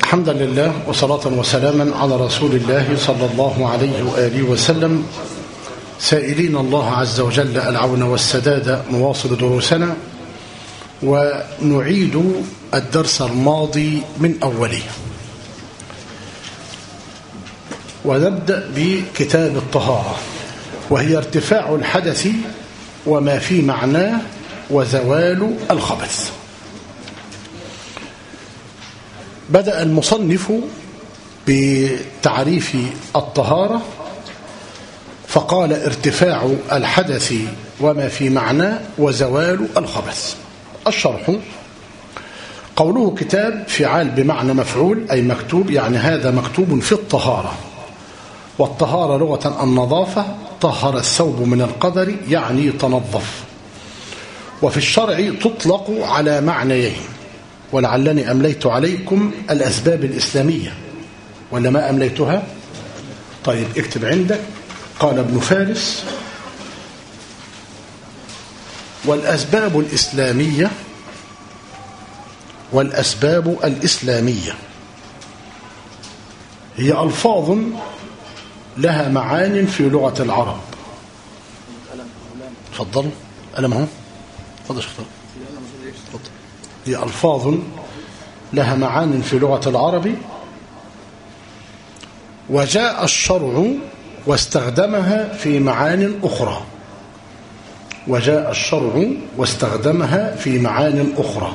حمدا لله وصلاة وسلاما على رسول الله صلى الله عليه وآله وسلم، سائلين الله عز وجل العون والسداد. مواصل دروسنا ونعيد الدرس الماضي من أوله، ونبدأ بكتاب الطهارة، وهي ارتفاع الحدث وما في معناه وزوال الخبث. بدأ المصنف بتعريف الطهارة فقال ارتفاع الحدث وما في معناه وزوال الخبث. الشرح: قوله كتاب فعال بمعنى مفعول أي مكتوب، يعني هذا مكتوب في الطهارة. والطهارة لغة النظافة، طهر الثوب من القدر يعني تنظف. وفي الشرع تطلق على معنيين، ولعلني أمليت عليكم الأسباب الإسلامية ولا ما أمليتها؟ طيب اكتب عندك. قال ابن فارس: والأسباب الإسلامية والأسباب الإسلامية هي ألفاظ لها معان في لغة العرب. تفضل. ألم هو تفضل شيخ. هي ألفاظ لها معان في لغة العرب، وجاء الشرع واستخدمها في معان أخرى. وجاء الشرع واستخدمها في معان أخرى.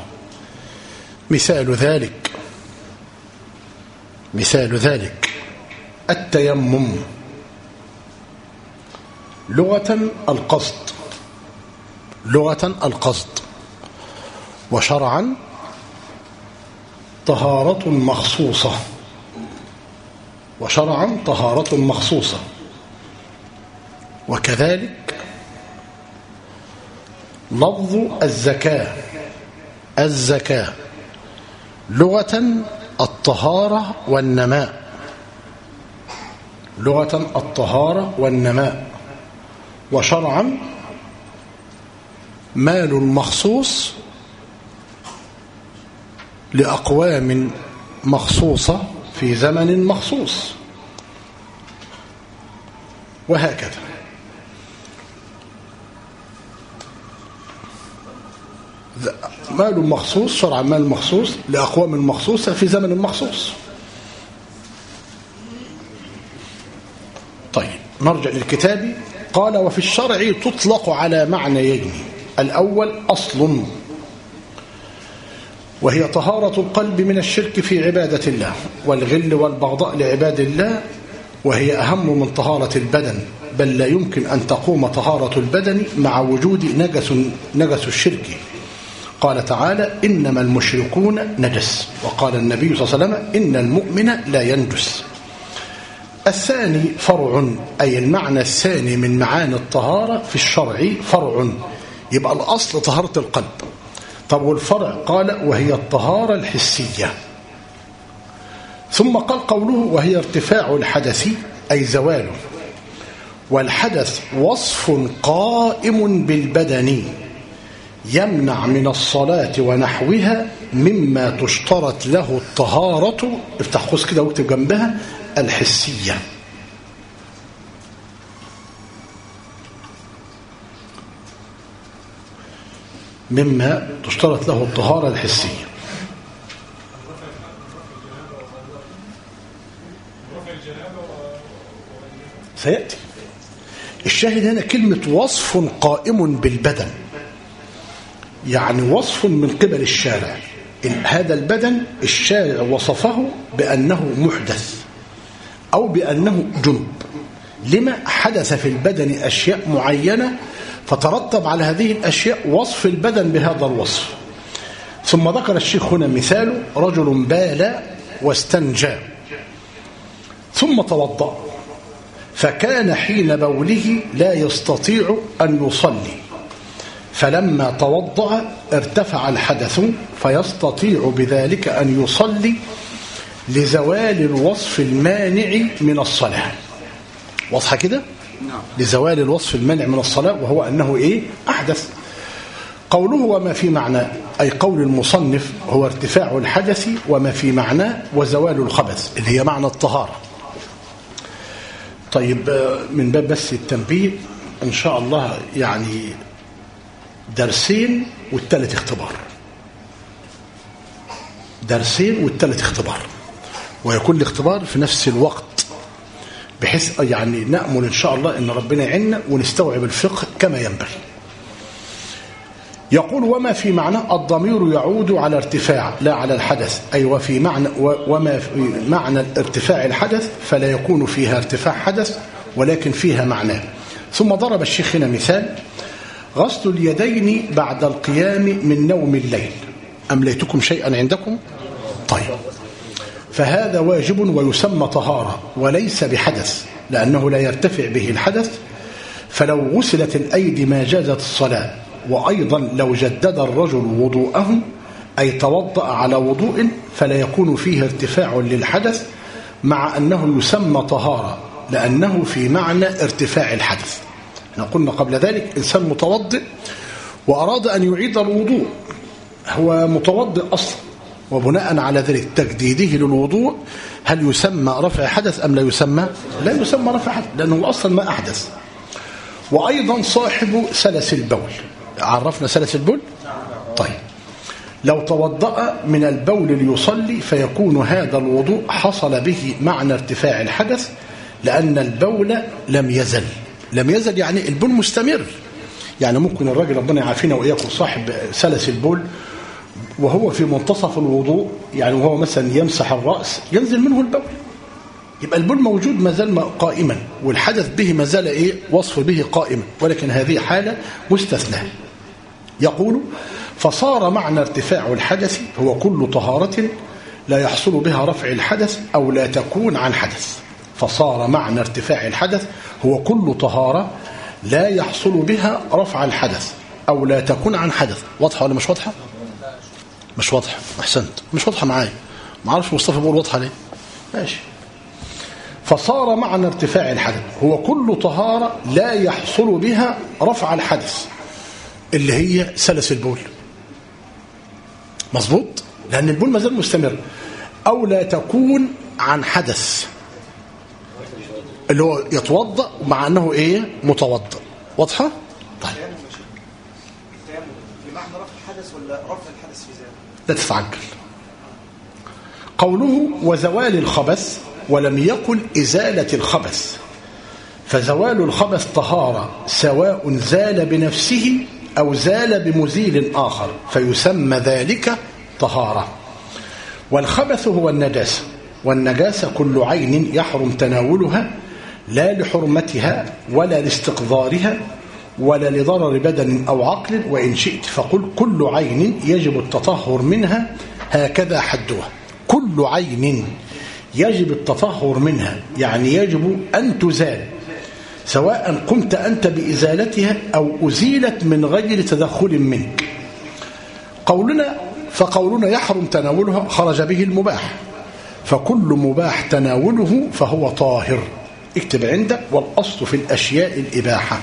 مثال ذلك التيمم، لغة القصد، وشرعا طهارة مخصوصة. وكذلك لفظ الزكاة لغة الطهارة والنماء، وشرعا مال مخصوص لأقوام مخصوصة في زمن مخصوص، وهكذا. مال مخصوص، شرعا مال مخصوص لأقوام مخصوصة في زمن مخصوص. طيب نرجع للكتاب. قال: وفي الشرع تطلق على معنيين. الأول أصل، وهي طهارة القلب من الشرك في عبادة الله والغل والبغضاء لعباد الله، وهي أهم من طهارة البدن، بل لا يمكن أن تقوم طهارة البدن مع وجود نجس الشرك. قال تعالى: إنما المشركون نجس. وقال النبي صلى الله عليه وسلم: إن المؤمن لا ينجس. الثاني فرع، أي المعنى الثاني من معاني الطهارة في الشرع فرع، يبقى الأصل طهارة القلب. طب والفرع؟ قال: وهي الطهارة الحسية. ثم قال قوله: وهي ارتفاع الحدث أي زواله. والحدث وصف قائم بالبدن يمنع من الصلاة ونحوها مما تشترط له الطهارة، افتح قوس كده واكتب جنبها، الحسية. مما تشترط له الطهارة الحسية. سيأتي. الشاهد هنا كلمة وصف قائم بالبدن، يعني وصف من قبل الشارع. هذا البدن الشارع وصفه بأنه محدث أو بأنه جنب. لما حدث في البدن أشياء معينة، فترتب على هذه الأشياء وصف البدن بهذا الوصف. ثم ذكر الشيخ هنا مثال: رجل بال واستنجى ثم توضأ، فكان حين بوله لا يستطيع أن يصلي، فلما توضأ ارتفع الحدث فيستطيع بذلك أن يصلي لزوال الوصف المانع من الصلاة. واضحة كده؟ لزوال الوصف المانع من الصلاة، وهو أنه أحدث. قوله وما في معناه، أي قول المصنف هو ارتفاع الحدث وما في معناه وزوال الخبث اللي هي معنى الطهارة. طيب من باب بس التنبيه إن شاء الله يعني درسين والثالث اختبار، درسين والثالث اختبار، ويكون الاختبار في نفس الوقت بحيث يعني نأمل إن شاء الله إن ربنا يعيننا ونستوعب الفقه كما ينبغي. يقول وما في معنى الضمير يعود على ارتفاع لا على الحدث، أي وفي معنى وما في معنى ارتفاع الحدث فلا يكون فيها ارتفاع حدث ولكن فيها معناه. ثم ضرب الشيخ هنا مثال: غسل اليدين بعد القيام من نوم الليل. أمليتكم شيئا عندكم؟ طيب، فهذا واجب ويسمى طهارة وليس بحدث لأنه لا يرتفع به الحدث، فلو غسلت الأيدي ما جازت الصلاة. وأيضا لو جدد الرجل وضوءه أي توضأ على وضوء فلا يكون فيه ارتفاع للحدث مع أنه يسمى طهارة لأنه في معنى ارتفاع الحدث. احنا قلنا قبل ذلك إنسان متوضئ وأراد أن يعيد الوضوء، هو متوضئ أصلا، وبناء على ذلك تجديده للوضوء هل يسمى رفع حدث أم لا يسمى؟ لا يسمى رفع حدث لأنه أصلا ما أحدث. وأيضا صاحب سلس البول، عرفنا سلس البول؟ طيب، لو توضأ من البول ليصلي فيكون هذا الوضوء حصل به معنى ارتفاع الحدث لأن البول لم يزل يعني البول مستمر. يعني ممكن الراجل ربنا يعافينا وإياكم صاحب سلس البول وهو في منتصف الوضوء، يعني وهو مثلا يمسح الرأس ينزل منه البول، يبقى البول موجود ما زال قائما والحدث به ما زال وصف به قائما، ولكن هذه حالة مستثناة. يقول فصار معنى ارتفاع الحدث هو كل طهارة لا يحصل بها رفع الحدث أو لا تكون عن حدث. فصار معنى ارتفاع الحدث هو كل طهارة لا يحصل بها رفع الحدث أو لا تكون عن حدث. واضحة ولا مش واضحة؟ مش واضحة، أحسنت، مش واضحة معايا، ما عارف مصطفى بيقول واضحة ليه؟ ماشي. فصار معنى ارتفاع الحدث هو كل طهارة لا يحصل بها رفع الحدث اللي هي سلس البول، مظبوط، لأن البول ما زال مستمر، أو لا تكون عن حدث اللي هو يتوضأ مع أنه متوضأ. واضحة؟ طيب، بمعنى رفع الحدث ولا رفع الحدث في ذاته؟ لا تتعجل. قوله وزوال الخبث ولم يقل إزالة الخبث، فزوال الخبث طهارة سواء زال بنفسه أو زال بمزيل آخر فيسمى ذلك طهارة. والخبث هو النجاسة، والنجاسة كل عين يحرم تناولها لا لحرمتها ولا لاستقذارها ولا لضرر بدن أو عقل، وإن شئت فقل كل عين يجب التطهر منها هكذا حدها. كل عين يجب التطهر منها يعني يجب أن تزال سواء قمت أنت بإزالتها أو أزيلت من غير تدخل منك. فقولنا يحرم تناولها خرج به المباح، فكل مباح تناوله فهو طاهر. اكتب عندك والأصل في الأشياء الإباحة.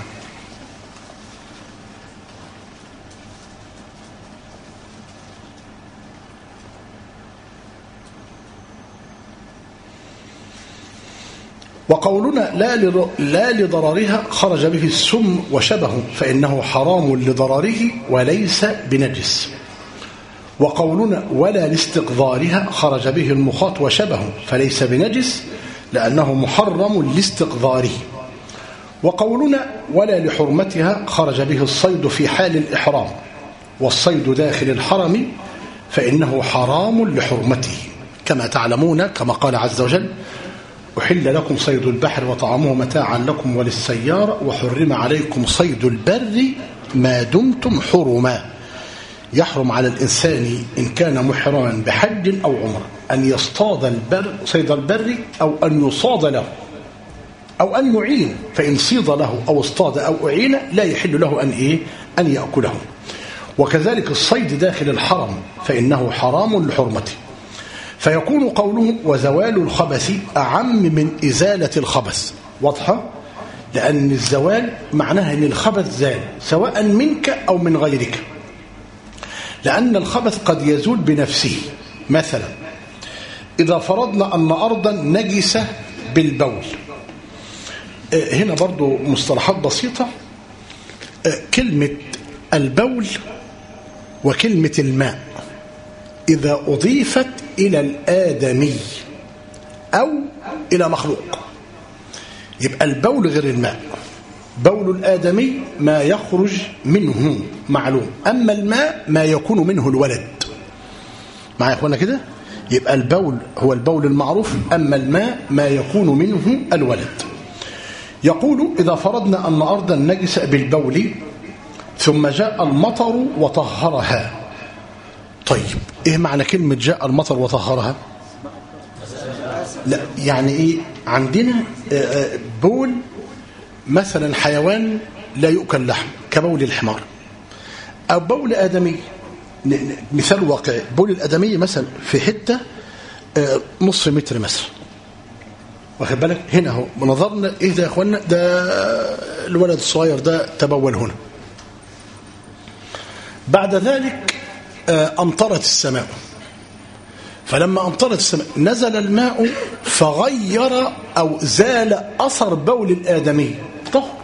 وقولنا لا لضررها خرج به السم وشبهه فإنه حرام لضرره وليس بنجس. وقولنا ولا لاستقذارها خرج به المخاط وشبهه فليس بنجس لأنه محرم لاستقذاره. وقولنا ولا لحرمتها خرج به الصيد في حال الإحرام، والصيد داخل الحرم فإنه حرام لحرمته، كما تعلمون كما قال عز وجل أحل لكم صيد البحر وطعامه متاعا لكم وللسيارة وحرم عليكم صيد البر ما دمتم حرما. يحرم على الإنسان إن كان محرما بحج أو عمره أن يصطاد صيد البر أو أن يصاد له أو أن يعين، فإن صيد له أو اصطاد أو أعين لا يحل له أن يأكله. وكذلك الصيد داخل الحرم فإنه حرام لحرمته. فيكون قوله وزوال الخبث أعم من إزالة الخبث. واضحة؟ لأن الزوال معناها أن الخبث زال سواء منك أو من غيرك، لأن الخبث قد يزول بنفسه. مثلا إذا فرضنا أن أرضا نجسة بالبول، هنا برضو مصطلحات بسيطة. كلمة البول وكلمة الماء إذا أضيفت إلى الآدمي أو إلى مخلوق يبقى البول غير الماء. بول الآدمي ما يخرج منه معلوم، أما الماء ما يكون منه الولد. معايا يا أخوانا كده؟ يبقى البول هو البول المعروف، أما الماء ما يكون منه الولد. يقول إذا فرضنا أن أرضا نجسة بالبول ثم جاء المطر وطهرها. طيب إيه معنى كلمة جاء المطر وطهرها؟ لا يعني إيه؟ عندنا بول مثلا حيوان لا يؤكل لحم كبول الحمار، أو بول آدمي. مثال واقعي، بول الآدمي مثلا في حتة نصف متر مثلا، واخد بالك؟ هنا اهو نظرنا ايه ده يا اخوانا؟ ده الولد الصغير ده تبول هنا. بعد ذلك امطرت السماء، فلما امطرت السماء نزل الماء فغير او زال اثر بول الادمي طهر.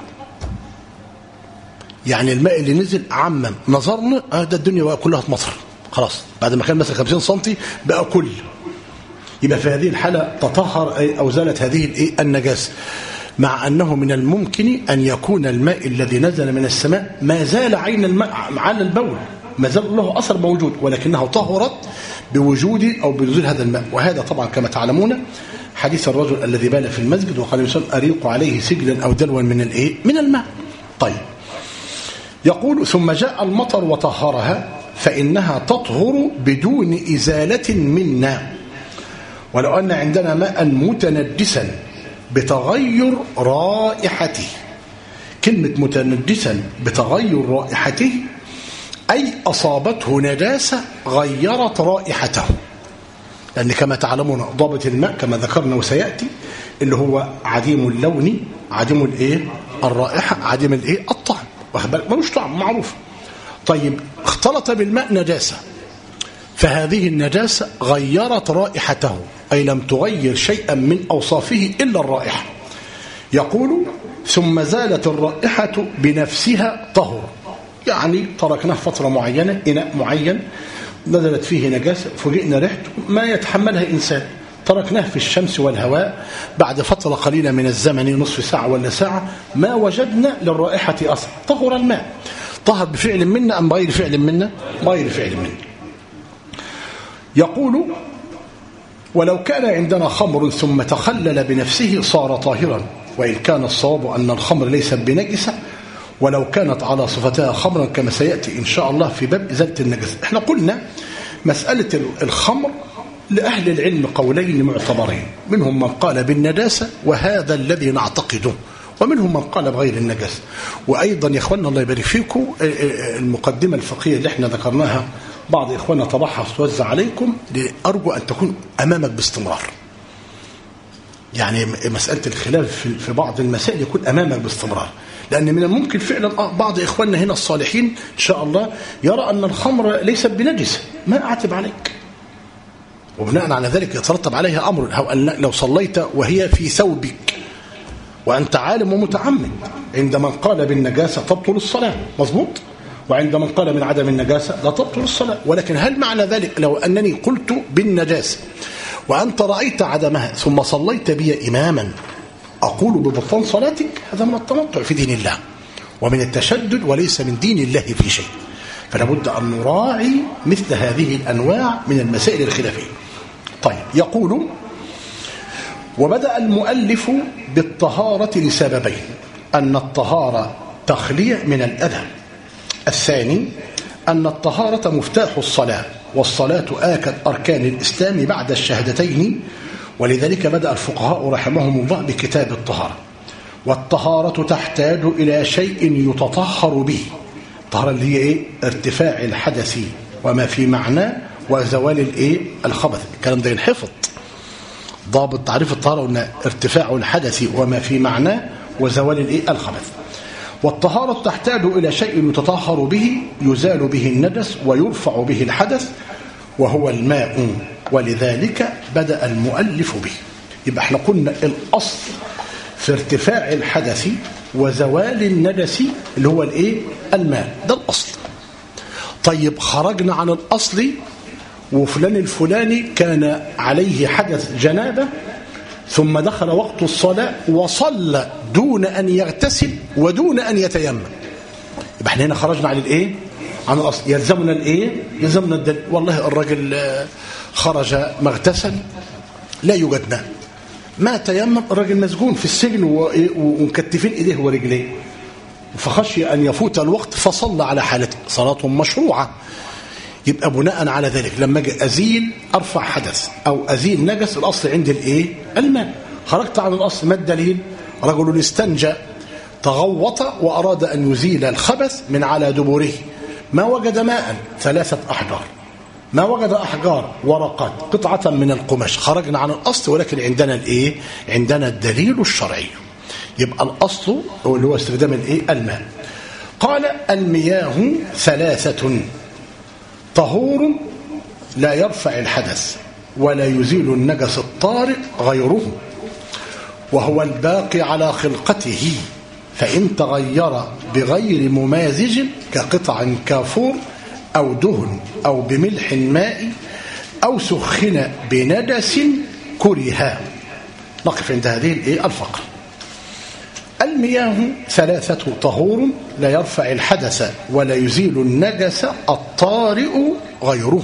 يعني الماء اللي نزل عمم، نظرنا ده الدنيا كلها تمطر خلاص، بعد ما كان مثلا 50 سم بقى كل. يبقى في هذه الحالة تطهر أو زالت هذه النجاسة، مع أنه من الممكن أن يكون الماء الذي نزل من السماء ما زال عين الماء على البول، ما زال له أثر موجود، ولكنه طهرت بوجود أو بنزول هذا الماء. وهذا طبعا كما تعلمون حديث الرجل الذي بال في المسجد وقال الإنسان أريق عليه سجلا أو دلوا من الماء. طيب يقول ثم جاء المطر وطهرها فإنها تطهر بدون إزالة منا. ولو أن عندنا ماء متنجسا بتغير رائحته، كلمة متنجسا بتغير رائحته أي أصابته نجاسة غيرت رائحته، لأن كما تعلمون ضابط الماء كما ذكرنا وسيأتي اللي هو عديم اللون، عديم الرائحة، عديم الطعم، ملوش طعم معروف. طيب اختلط بالماء نجاسة، فهذه النجاسة غيرت رائحته، أي لم تغير شيئا من أوصافه إلا الرائحة. يقول ثم زالت الرائحة بنفسها طهر، يعني تركناه فترة معينة، إناء معين نزلت فيه نجاسة فوجئنا ريحته ما يتحملها إنسان، تركناه في الشمس والهواء، بعد فترة قليلة من الزمن نصف ساعة ولا ساعة ما وجدنا للرائحة أثر، طهر الماء. طهر بفعل منا أم غير فعل منا؟ غير فعل منا. يقول ولو كان عندنا خمر ثم تخلل بنفسه صار طاهرا، وإن كان الصواب أن الخمر ليست بنجسة ولو كانت على صفتها خمرا كما سيأتي إن شاء الله في باب إزالة النجاسة. احنا قلنا مسألة الخمر لأهل العلم قولين معتبرين، منهم من قال بالنجاسة وهذا الذي نعتقده، ومنهم من قال بغير النجاسة. وأيضا يا إخواننا الله يبارك فيكم المقدمة الفقهية اللي احنا ذكرناها بعض إخواننا طبعها توزع عليكم، أرجو أن تكون أمامك باستمرار. يعني مسألة الخلاف في بعض المسائل يكون أمامك باستمرار، لأن من الممكن فعلا بعض إخواننا هنا الصالحين إن شاء الله يرى أن الخمر ليست بنجسة، ما أعتب عليك، وبناء على ذلك يترتب عليها أمر، لو صليت وهي في ثوبك وأنت عالم ومتعمد، عند من قال بالنجاسة تبطل الصلاة، مظبوط، وعند من قال من عدم النجاسة لا تبطل الصلاة. ولكن هل معنى ذلك لو أنني قلت بالنجاسة وأنت رأيت عدمها ثم صليت بي إماما أقول ببطلان صلاتك؟ هذا من التنطع في دين الله ومن التشدد وليس من دين الله في شيء. فلا بد أن نراعي مثل هذه الأنواع من المسائل الخلافية. طيب يقول وبدأ المؤلف بالطهارة لسببين: أن الطهارة تخلية من الأذى، الثاني أن الطهارة مفتاح الصلاة، والصلاة آكد أركان الإسلام بعد الشهادتين، ولذلك بدأ الفقهاء رحمهم الله بكتاب الطهارة. والطهارة تحتاج إلى شيء يتطهر به، الطهارة اللي هي إيه؟ ارتفاع الحدث وما في معناه وزوال الخبث. الكلام ده ينحفظ، ضابط تعريف الطهارة قلنا ارتفاع الحدث وما في معناه وزوال الخبث. والطهارة تحتاج إلى شيء يتطهر به يزال به النجس ويرفع به الحدث وهو الماء، ولذلك بدأ المؤلف به. يبقى احنا قلنا الأصل في ارتفاع الحدث وزوال النجس اللي هو الايه؟ الماء، ده الأصل. طيب خرجنا عن الأصل وفلان الفلاني كان عليه حدث جنابة ثم دخل وقت الصلاة وصلى دون أن يغتسل ودون أن يتيمم، يبقى احنا هنا خرجنا عن الايه؟ عن الأصل. يلزمنا الايه؟ يلزمنا الدليل. والله الرجل خرج ما اغتسل لا يوجد ماء، ما تيمم، الرجل مسجون في السجن ومكتفين ايديه ورجليه، فخشي أن يفوت الوقت فصلى على حالته، صلاة مشروعة. يبقى بناء على ذلك لما اجي أزيل أرفع حدث أو أزيل نجس، الأصل عند الإيه؟ الماء. خرجت عن الأصل، ما الدليل؟ رجل استنجى تغوط وأراد أن يزيل الخبث من على دبره، ما وجد ماء، 3 أحجار، ما وجد أحجار، ورقات، قطعة من القماش. خرجنا عن الأصل ولكن عندنا الإيه؟ عندنا الدليل الشرعي. يبقى الأصل اللي هو استخدام الإيه؟ الماء. قال المياه 3: طهور لا يرفع الحدث ولا يزيل النجس الطارئ غيره، وهو الباقي على خلقته، فإن تغير بغير ممازج كقطع كافور أو دهن أو بملح ماء أو سخن بندس كرها. نقف عند هذه الإيه؟ الفقرة. المياه 3: طهور لا يرفع الحدث ولا يزيل النجس الطارئ غيره.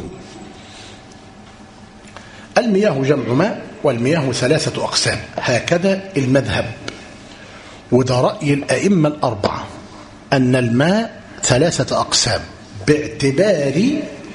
المياه جمع ماء، والمياه 3 أقسام، هكذا المذهب، وده رأي الأئمة الأربعة، أن الماء 3 أقسام باعتبار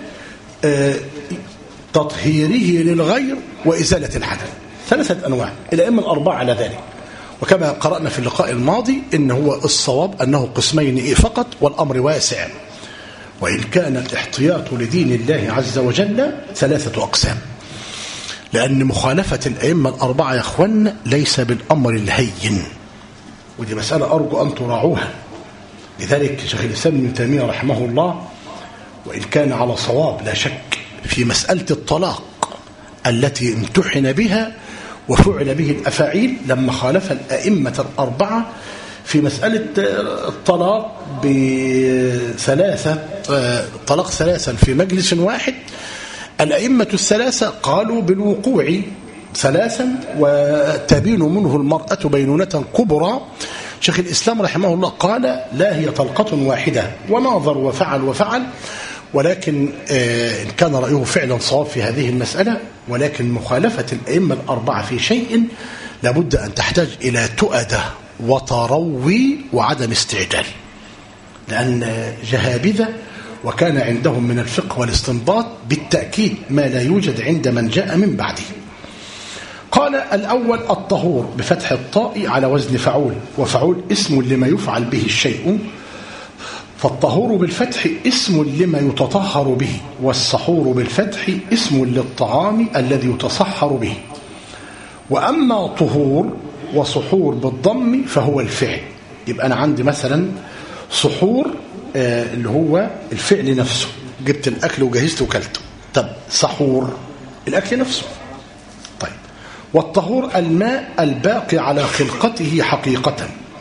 تطهيره للغير وإزالة الحدث. 3 أنواع، الأئمة الأربعة على ذلك. وكما قرأنا في اللقاء الماضي إن هو الصواب أنه قسمين فقط، والأمر واسع، وإن كان الاحتياط لدين الله عز وجل 3 أقسام، لأن مخالفة الأئمة الأربعة يا أخوان ليس بالأمر الهين، ودي مسألة أرجو أن تراعوها. لذلك شيخ الإسلام ابن تيمية رحمه الله وإن كان على صواب لا شك في مسألة الطلاق التي امتحن بها وفعل به الأفاعيل، لما خالف الأئمة الأربعة في مسألة الطلاق طلاق 3 في مجلس واحد، الأئمة 3 قالوا بالوقوع 3 وتبين منه المرأة بينونة كبرى. شيخ الإسلام رحمه الله قال لا، هي طلقة واحدة، وناظر وفعل، ولكن كان رأيه فعلا صواب في هذه المسألة. ولكن مخالفة الأئمة الأربعة في شيء لابد أن تحتاج إلى تؤدة وتروي وعدم استعجال، لأن جهابذة وكان عندهم من الفقه والاستنباط بالتأكيد ما لا يوجد عند من جاء من بعده. قال الأول الطهور بفتح الطاء على وزن فعول، وفعول اسم لما يفعل به الشيء، فالطهور بالفتح اسم لما يتطهر به، والسحور بالفتح اسم للطعام الذي يتصحر به. وأما طهور وسحور بالضم فهو الفعل. يبقى أنا عندي مثلا سحور اللي هو الفعل نفسه، جبت الأكل وجهزته وكلته. طب سحور الأكل نفسه. طيب، والطهور الماء الباقي على خلقته حقيقة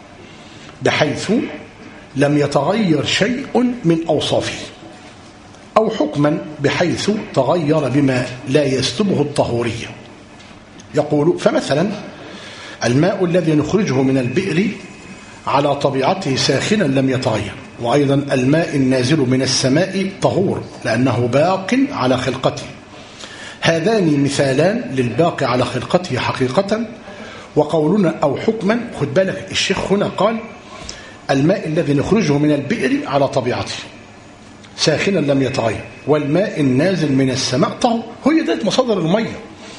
بحيث لم يتغير شيء من أوصافه، أو حكما بحيث تغير بما لا يسلبه الطهورية. يقول فمثلا الماء الذي نخرجه من البئر على طبيعته ساخنا لم يتغير، وأيضا الماء النازل من السماء طهور لأنه باق على خلقته. هذان مثالان للباقي على خلقته حقيقة. وقولنا أو حكما، خد بالك الشيخ هنا قال الماء الذي نخرجه من البئر على طبيعته ساخنا لم يتغير، والماء النازل من السماء طهور. هي ذات مصادر المية،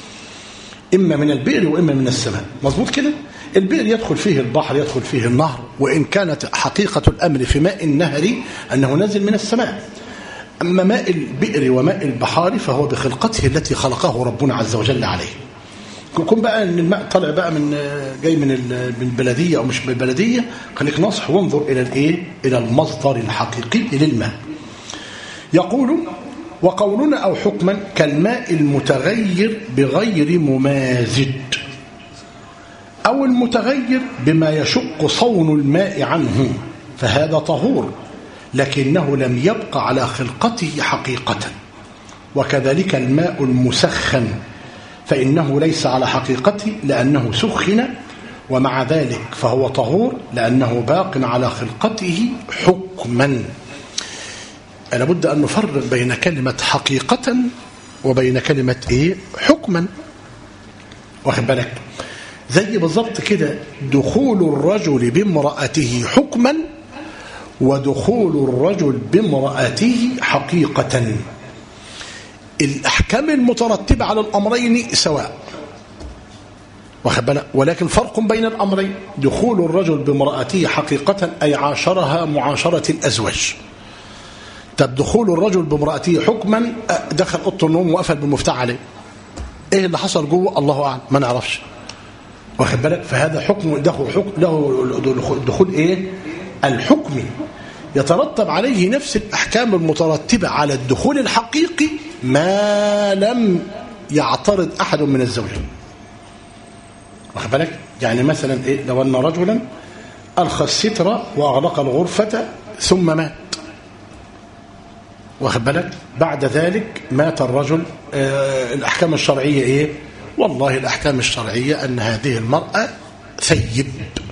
إما من البئر وإما من السماء، مظبوط كده؟ البئر يدخل فيه البحر، يدخل فيه النهر، وإن كانت حقيقة الأمر في ماء النهر أنه نازل من السماء. أما ماء البئر وماء البحار فهو بخلقته التي خلقه ربنا عز وجل عليه. يكون بقى ان الماء طالع بقى من جاي من البلديه او مش من البلديه، خليك ناصح وانظر الى الايه، الى المصدر الحقيقي للماء. يقول وقولنا او حكما كالماء المتغير بغير ممازج، او المتغير بما يشق صون الماء عنه، فهذا طهور لكنه لم يبق على خلقته حقيقة. وكذلك الماء المسخن فإنه ليس على حقيقته لأنه سخن، ومع ذلك فهو طهور لأنه باق على خلقته حكما. لابد أن نفرق بين كلمة حقيقة وبين كلمة إيه؟ حكما. واخد بالك؟ زي بالضبط كده دخول الرجل بامرأته حكما ودخول الرجل بامرأته حقيقة. الأحكام المترتبة على الأمرين سواء، واخد بالك؟ ولكن فرق بين الأمرين. دخول الرجل بامرأته حقيقة أي عاشرها معاشرة الأزواج. طب دخول الرجل بامرأته حكما دخل أوضة النوم وقفل بالمفتاح عليه، إيه اللي حصل جوه؟ الله أعلم، ما نعرفش، واخد بالك؟ فهذا حكم له دخول إيه؟ الحكم يترتب عليه نفس الأحكام المترتبة على الدخول الحقيقي ما لم يعترض أحد من الزوجين. واخد بالك؟ يعني مثلا إيه؟ لو أن رجلا ألقى الستر وأغلق الغرفة ثم مات، واخد بالك؟ بعد ذلك مات الرجل، الأحكام الشرعية إيه؟ والله الأحكام الشرعية أن هذه المرأة ثيب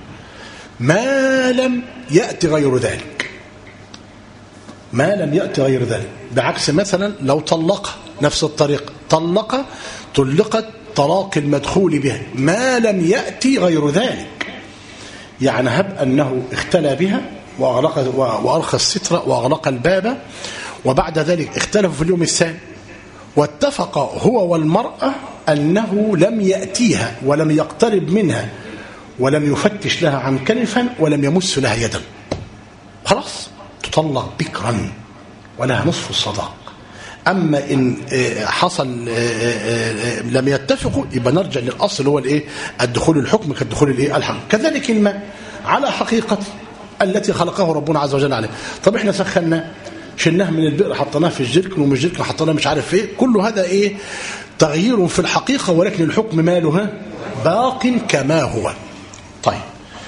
ما لم يأتي غير ذلك، ما لم يأتي غير ذلك. بعكس مثلا لو طلق نفس الطريقة، طلقت طلاق المدخول به ما لم يأتي غير ذلك. يعني هب أنه اختلى بها وأرخى الستر وأغلق الباب، وبعد ذلك اختلفوا في اليوم الثاني واتفق هو والمرأة أنه لم يأتيها ولم يقترب منها ولم يفتش لها عن كنفا ولم يمس لها يدا، خلاص تطلق بكرا ولها نصف الصداق. أما إن حصل لم يتفقوا يبقى نرجع للأصل هو الإيه؟ الدخول الحكم كالدخول الإيه؟ الحكم. كذلك الماء على حقيقته التي خلقه ربنا عز وجل عليه. طب إحنا سخناه، شلناه من البئر حطيناه في الجركن، ومن الجركن حطيناه مش عارف ايه، كل هذا ايه؟ تغيير في الحقيقة، ولكن الحكم ماله باق كما هو. طيب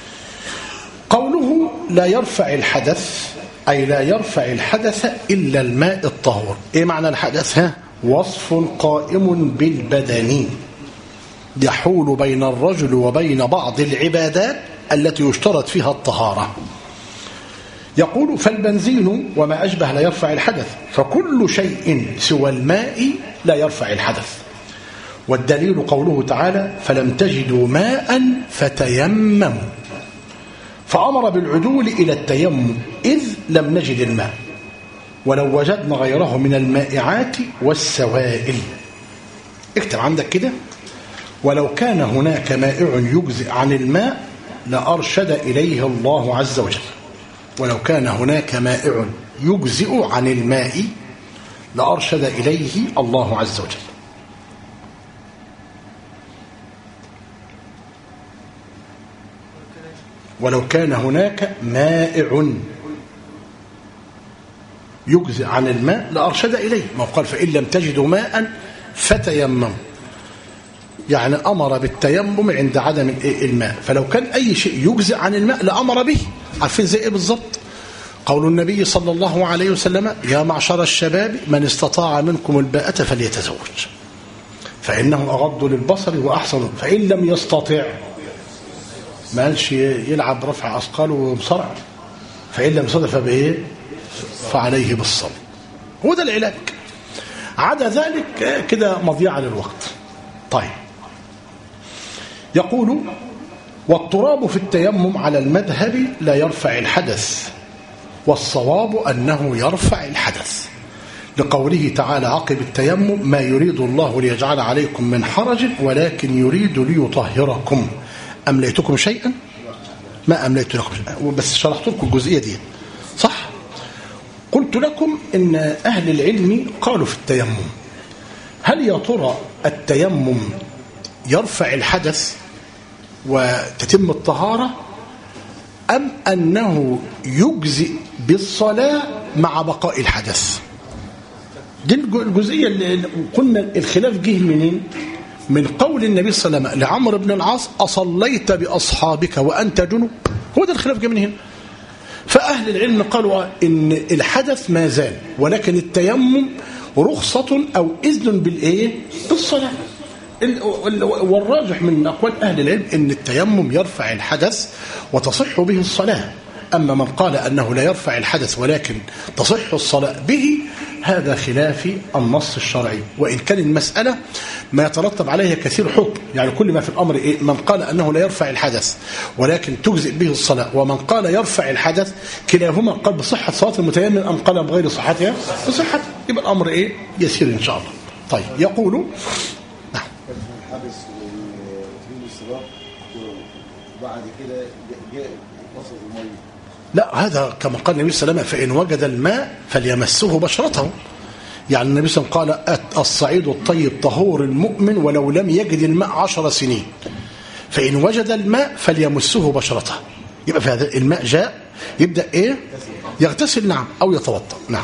قوله لا يرفع الحدث أي لا يرفع الحدث إلا الماء الطهور. ايه معنى الحدث؟ وصف قائم بالبدن يحول بين الرجل وبين بعض العبادات التي يشترط فيها الطهارة. يقول فالبنزين وما أشبه لا يرفع الحدث، فكل شيء سوى الماء لا يرفع الحدث. والدليل قوله تعالى فلم تجدوا ماء فتيمموا، فأمر بالعدول إلى التيمم إذ لم نجد الماء، ولو وجدنا غيره من المائعات والسوائل. اكتب عندك كده، ولو كان هناك مائع يجزئ عن الماء لأرشد إليه الله عز وجل. ولو كان هناك مائع يجزئ عن الماء لأرشد إليه الله عز وجل. ولو كان هناك مائع يجزئ عن الماء لأرشد إليه، ما قال فإن لم تجدوا ماء فتيمموا، يعني أمر بالتيمم عند عدم الماء. فلو كان أي شيء يجزئ عن الماء لأمر به. عارفين زي إيه بالضبط؟ قول النبي صلى الله عليه وسلم يا معشر الشباب من استطاع منكم الباءة فليتزوج فإنه أغض للبصر وأحسن، فإن لم يستطع ما قالش يلعب رفع أثقال ومصارع، فإن لم يستطع فبإيه؟ فعليه بالصبر. هو ده العلاج. عدا ذلك كده مضيعة للوقت. طيب يقول والتراب في التيمم على المذهب لا يرفع الحدث، والصواب أنه يرفع الحدث، لقوله تعالى عقب التيمم ما يريد الله ليجعل عليكم من حرج ولكن يريد ليطهركم. أمليتكم شيئا؟ ما أمليت لكم شيئا، بس شرحت لكم الجزئية دي صح؟ قلت لكم إن أهل العلم قالوا في التيمم هل يا ترى التيمم يرفع الحدث وتتم الطهارة، أم أنه يجزئ بالصلاة مع بقاء الحدث؟ دي الجزئية اللي قلنا الخلاف جه منين؟ من قول النبي صلى الله عليه وسلم لعمرو بن العاص: أصليت بأصحابك وأنت جنب؟ هو ده الخلاف جه من هنا. فأهل العلم قالوا إن الحدث ما زال، ولكن التيمم رخصة أو إذن بالإيه؟ بالصلاة. والراجح من أقوال أهل العلم إن التيمم يرفع الحدث وتصح به الصلاة. أما من قال أنه لا يرفع الحدث ولكن تصح الصلاة به، هذا خلاف النص الشرعي، وإن كان المسألة ما يترتب عليها كثير حكم. يعني كل ما في الأمر إيه؟ من قال أنه لا يرفع الحدث ولكن تجزئ به الصلاة، ومن قال يرفع الحدث، كلاهما قال بصحة صلاة المتيمم أم قال بغير صحتها؟ بصحة. يبقى الأمر إيه؟ يسير إن شاء الله. طيب، يقول نعم الحدث وتميم الصلاة وبعد كده جاء وصل المية. لا، هذا كما قال النبي صلى الله عليه وسلم: فإن وجد الماء فليمسه بشرته. يعني النبي صلى الله عليه وسلم قال: الصعيد الطيب طهور المؤمن ولو لم يجد الماء 10 سنين، فإن وجد الماء فليمسه بشرته. يبقى في هذا الماء جاء، يبدأ إيه؟ يغتسل، نعم، أو يتوضأ، نعم.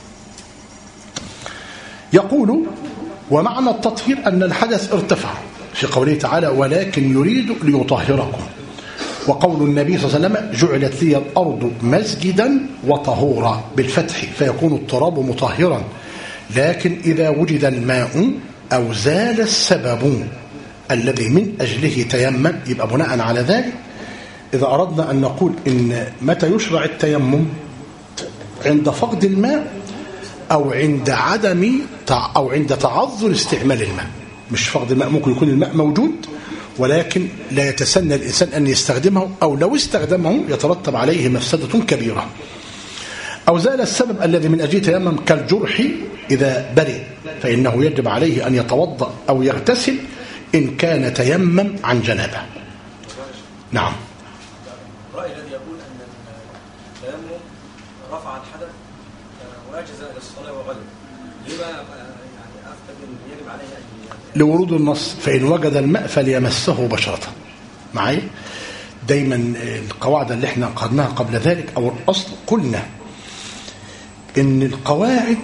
يقول: ومعنى التطهير أن الحدث ارتفع، في قوله تعالى: ولكن يريد ليطهركم. وقول النبي صلى الله عليه وسلم: جعلت لي الأرض مسجدا وطهورا، بالفتح، فيكون التراب مطهرا. لكن إذا وجد الماء أو زال السبب الذي من أجله تيمم، يبقى بناء على ذلك إذا أردنا أن نقول إن متى يشرع التيمم: عند فقد الماء أو عند أو عند تعذر استعمال الماء. مش فقد الماء، ممكن يكون الماء موجود ولكن لا يتسنى الإنسان أن يستخدمه، أو لو استخدمه يترتب عليه مفسدة كبيرة. أو زال السبب الذي من أجله تيمم، كالجرح إذا برئ فإنه يجب عليه أن يتوضأ أو يغتسل إن كان تيمم عن جنابه. نعم. الرأي الذي يقول أن التيمم رفع الحدث وأجزى إلى الصلاة وغلب، لما يعني أفتى يجب عليه أن لورود النص: فإن وجد الماء فليمسه بشرته. معي دايما القواعد اللي احنا قرناها قبل ذلك، أو الأصل، قلنا إن القواعد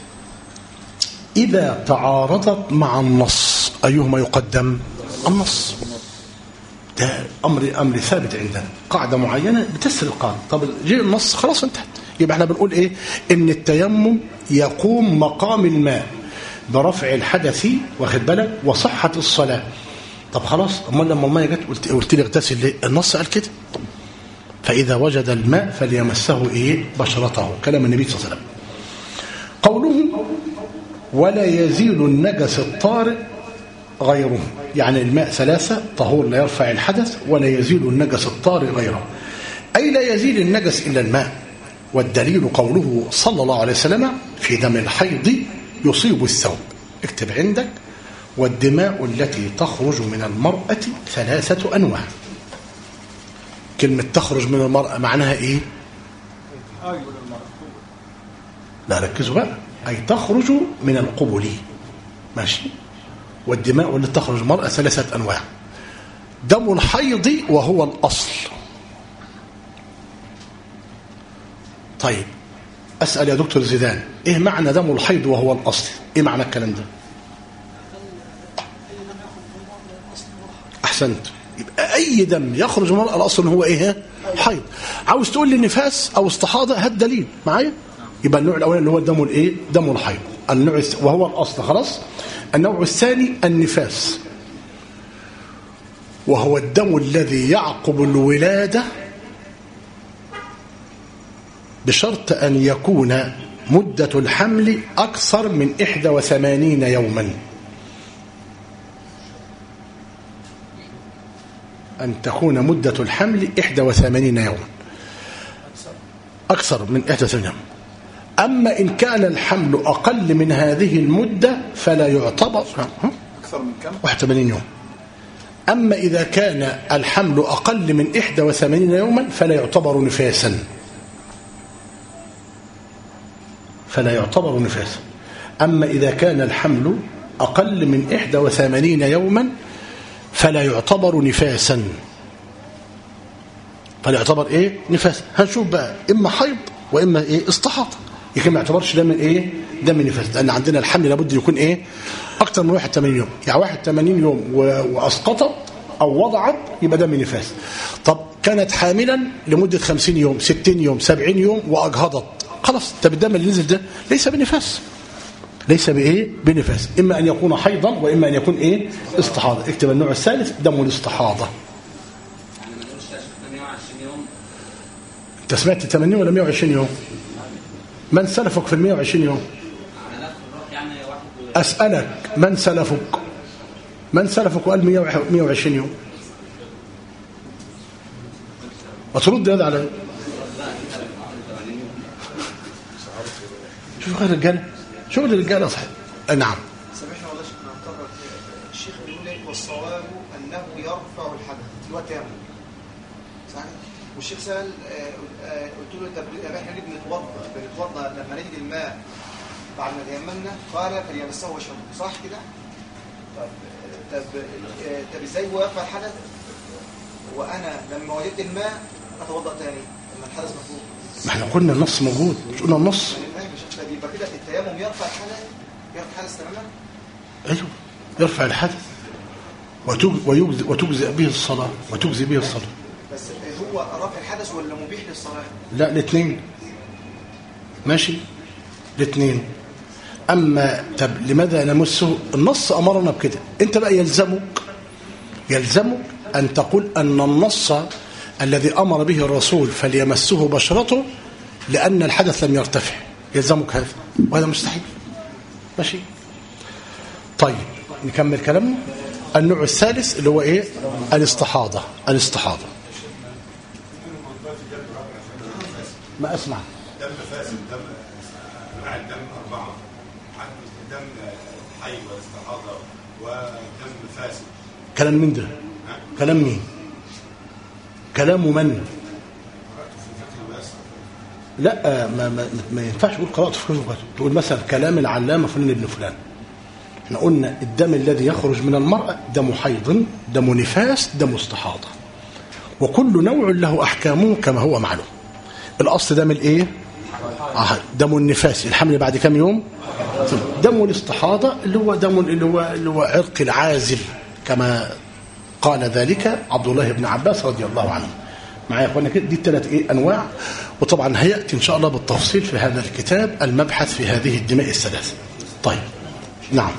إذا تعارضت مع النص أيهما يقدم؟ النص. ده أمر ثابت عندنا، قاعدة معينة بتسر القاعدة. طب جاء النص خلاص انتهت. يبقى احنا بنقول إيه؟ إن التيمم يقوم مقام الماء برفع الحدث، واخد بالك، وصحة الصلاة. طب خلاص، امال لما الماء جت قلت لي اغتسل ليه؟ النص قال كده: فإذا وجد الماء فليمسه إيه؟ بشرته، كلام النبي صلى الله عليه وسلم. قوله: ولا يزيل النجس الطارئ غيره، يعني الماء 3: طهور لا يرفع الحدث، ولا يزيل النجس الطارئ غيره، أي لا يزيل النجس إلا الماء. والدليل قوله صلى الله عليه وسلم: في دم الحيض يصيب الثوب. اكتب عندك: والدماء التي تخرج من المرأة 3 أنواع. كلمة تخرج من المرأة معناها إيه؟ لا، ركزوا بقى، أي تخرج من القبل، ماشي. والدماء التي تخرج من المرأة 3 أنواع: دم الحيض وهو الأصل. طيب، أسأل يا دكتور زيدان: إيه معنى دم الحيض وهو الأصل؟ إيه معنى الكلام ده؟ أحسنت. يبقى أي دم يخرج من الأصل هو إيه؟ حيض. عاوز تقول لي نفاس أو استحاضة، هات دليل معايا. يبقى النوع الأول اللي هو الدم الإيه؟ دم الحيض، النوع وهو الأصل، خلاص. النوع الثاني النفاس، وهو الدم الذي يعقب الولادة بشرط أن يكون مدة الحمل أكثر من 81 يوما. أن تكون مدة الحمل 81 يوما، أكثر من 81 يوم. أما إن كان الحمل أقل من هذه المدة فلا يعتبر. أكثر من كم؟ 81 يوم. أما إذا كان الحمل أقل من 81 يوما فلا يعتبر نفاسا، فلا يعتبر نفاسا. أما إذا كان الحمل أقل من 81 يوما فلا يعتبر نفاسا. فلا يعتبر ايه؟ نفاسا. هنشوف بقى اما حيض واما ايه؟ استحاضه. يمكن ما يعتبرش ده من ايه؟ ده من نفاس، لان عندنا الحمل لابد يكون ايه؟ اكثر من 81 يوم. يعني 81 يوم واسقطت او وضعت يبقى ده من نفاس. طب كانت حاملا لمده 50 يوم 60 يوم 70 يوم واجهضت، خلاص طب الدم اللي نزل ده ليس بنفاس، ليس بايه؟ بنفاس. اما ان يكون حيضا واما ان يكون ايه؟ استحاضه. اكتب النوع الثالث دم الاستحاضه. يعني ما نقولش 120 يوم. انت سمعت 80 ولا 120 يوم؟ من سلفك في ال 120 يوم؟ يعني اسالك من سلفك؟ من سلفك وقال 120 يوم؟ وترد هذا على شوف غير الرجاله، شغل الرجاله صح. نعم. سامحنا والله شيخنا هنكرر. الشيخ بيقول لك والصواب انه يرفع الحدث اللي هو التيمم. صحيح؟ والشيخ سال قلت له طب احنا ليه بنتوضا لما نجد الماء بعد ما تيممنا؟ قال فليمسه وشربه. صح كده؟ طب ازاي هو يرفع الحدث وانا لما وجدت الماء اتوضا تاني لما الحدث مفروض؟ ما احنا قلنا النص موجود، مش قلنا النص؟ يبقى كده التيمم يرفع الحدث، يرفع الحدث تماما؟ ايوه يرفع الحدث وتجزئ به الصلاه، وتجزئ به الصلاه. بس هو رفع الحدث ولا مبيح للصلاه؟ لا الاثنين ماشي، الاثنين. اما طب لماذا نمسه؟ النص امرنا بكده. انت بقى يلزمك ان تقول ان النص الذي امر به الرسول فليمسه بشرته لان الحدث لم يرتفع، يلزمك هذا، وهذا مستحيل. ماشي. طيب نكمل كلامنا. النوع الثالث اللي هو ايه؟ الاستحاضه. الاستحاضه ما اسمع دم فاسد، دم انواع الدم 4، دم حي واستحاضه ودم فاسد. كلام من ده؟ كلام مين؟ كلام من؟ لا ما ينفعش تقول قراءة في كتب، تقول مثلا كلام العلامة فلان ابن فلان. احنا قلنا الدم الذي يخرج من المرأة دم حيض، دم نفاس، دم استحاضة، وكل نوع له أحكامه كما هو معلوم. الأصل دم الايه؟ دم النفاس الحمل بعد كم يوم. دم الاستحاضة اللي هو دم اللي هو عرق العازل كما قال ذلك عبد الله بن عباس رضي الله عنه. معايا يا اخوانا كده؟ دي الثلاث ايه انواع، وطبعا هياتي ان شاء الله بالتفصيل في هذا الكتاب المبحث في هذه الدماء الثلاثه. طيب نعم.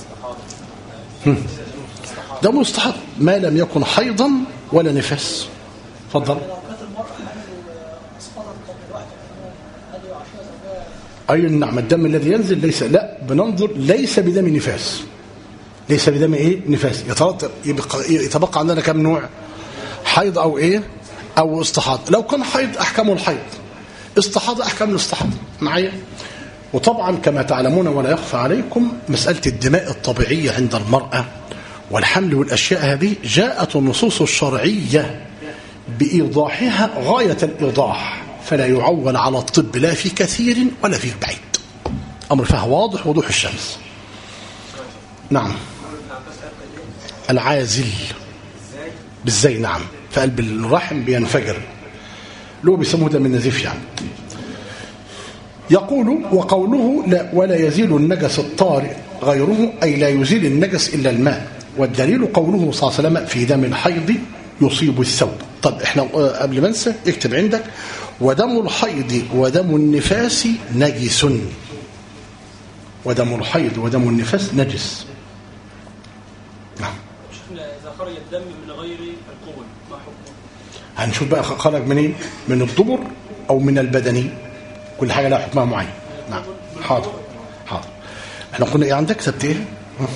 دم الاستحاضة ما لم يكن حيضا ولا نفاس. اتفضل. اي نعم. الدم الذي ينزل ليس، لا بننظر، ليس بدم نفاس، ليس بدم ايه؟ نفاس. يتبقى عندنا كم نوع؟ حيض او ايه؟ او استحاضه. لو كان حيض احكامه الحيض، استحاضه احكام الاستحاضه. معايا؟ وطبعا كما تعلمون ولا يخفى عليكم مساله الدماء الطبيعيه عند المراه والحمل والاشياء هذه جاءت النصوص الشرعيه بايضاحها غايه الايضاح، فلا يعول على الطب لا في كثير ولا في بعيد. امر فيها واضح وضوح الشمس. نعم. العازل بالزي. نعم. في قلب الرحم بينفجر، لو بيسموه دم النزيف يعني. يقول وقوله لا ولا يزيل النجس الطارئ غيره، أي لا يزيل النجس إلا الماء. والدليل قوله صلى الله عليه وسلم في دم الحيض يصيب الثوب. طب احنا قبل ما انسى اكتب عندك ودم الحيض ودم النفاس نجس. ودم الحيض ودم النفاس نجس. نعم. إذا خرج الدم من غير القبل ما حكمه؟ هنشوف بقى خرج منين؟ من الدبر أو من البدني، كل حاجة لها حكمها معين. نعم. حاضر حاضر. احنا قلنا ايه عندك؟ كتبت ايه؟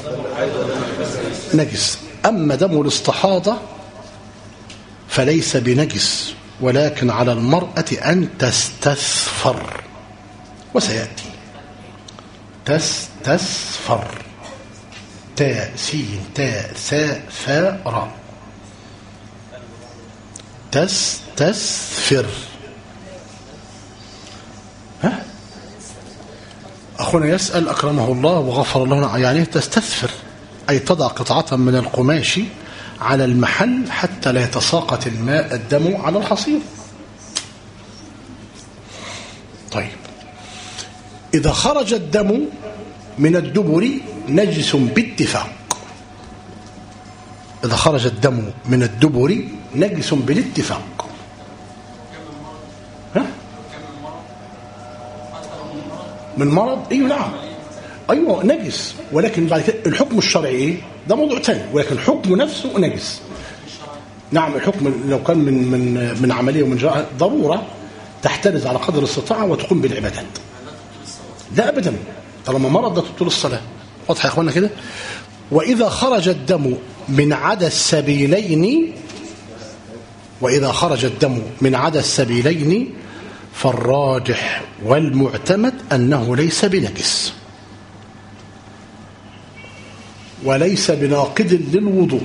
نجس. أما دم الاستحاضة فليس بنجس، ولكن على المرأة أن تستثفر، وسيأتي تستثفر، تاء سين تاء ثاء فاء راء، تستثفر. ها أخونا يسأل أكرمه الله وغفر الله، يعني تستثفر أي تضع قطعة من القماش على المحل حتى لا يتساقط الدم على الحصير. طيب إذا خرج الدم من الدبر نجس باتفاق. إذا خرج الدم من الدبر نجس بالاتفاق. ها؟ من مرض؟ أيوه نعم، أيوه نجس، ولكن بعد كده الحكم الشرعي إيه؟ ده موضوع تاني، ولكن الحكم نفسه نجس. نعم الحكم لو كان من عملية ومن جراء ضرورة تحترز على قدر الاستطاعة وتقوم بالعبادات. لا أبدا، طالما مرض ده تبطل الصلاة. واضح يا إخوانا كده؟ وإذا خرج الدم من عدا السبيلين، وإذا خرج الدم من عدا السبيلين فالراجح والمعتمد أنه ليس بنجس وليس بناقض للوضوء.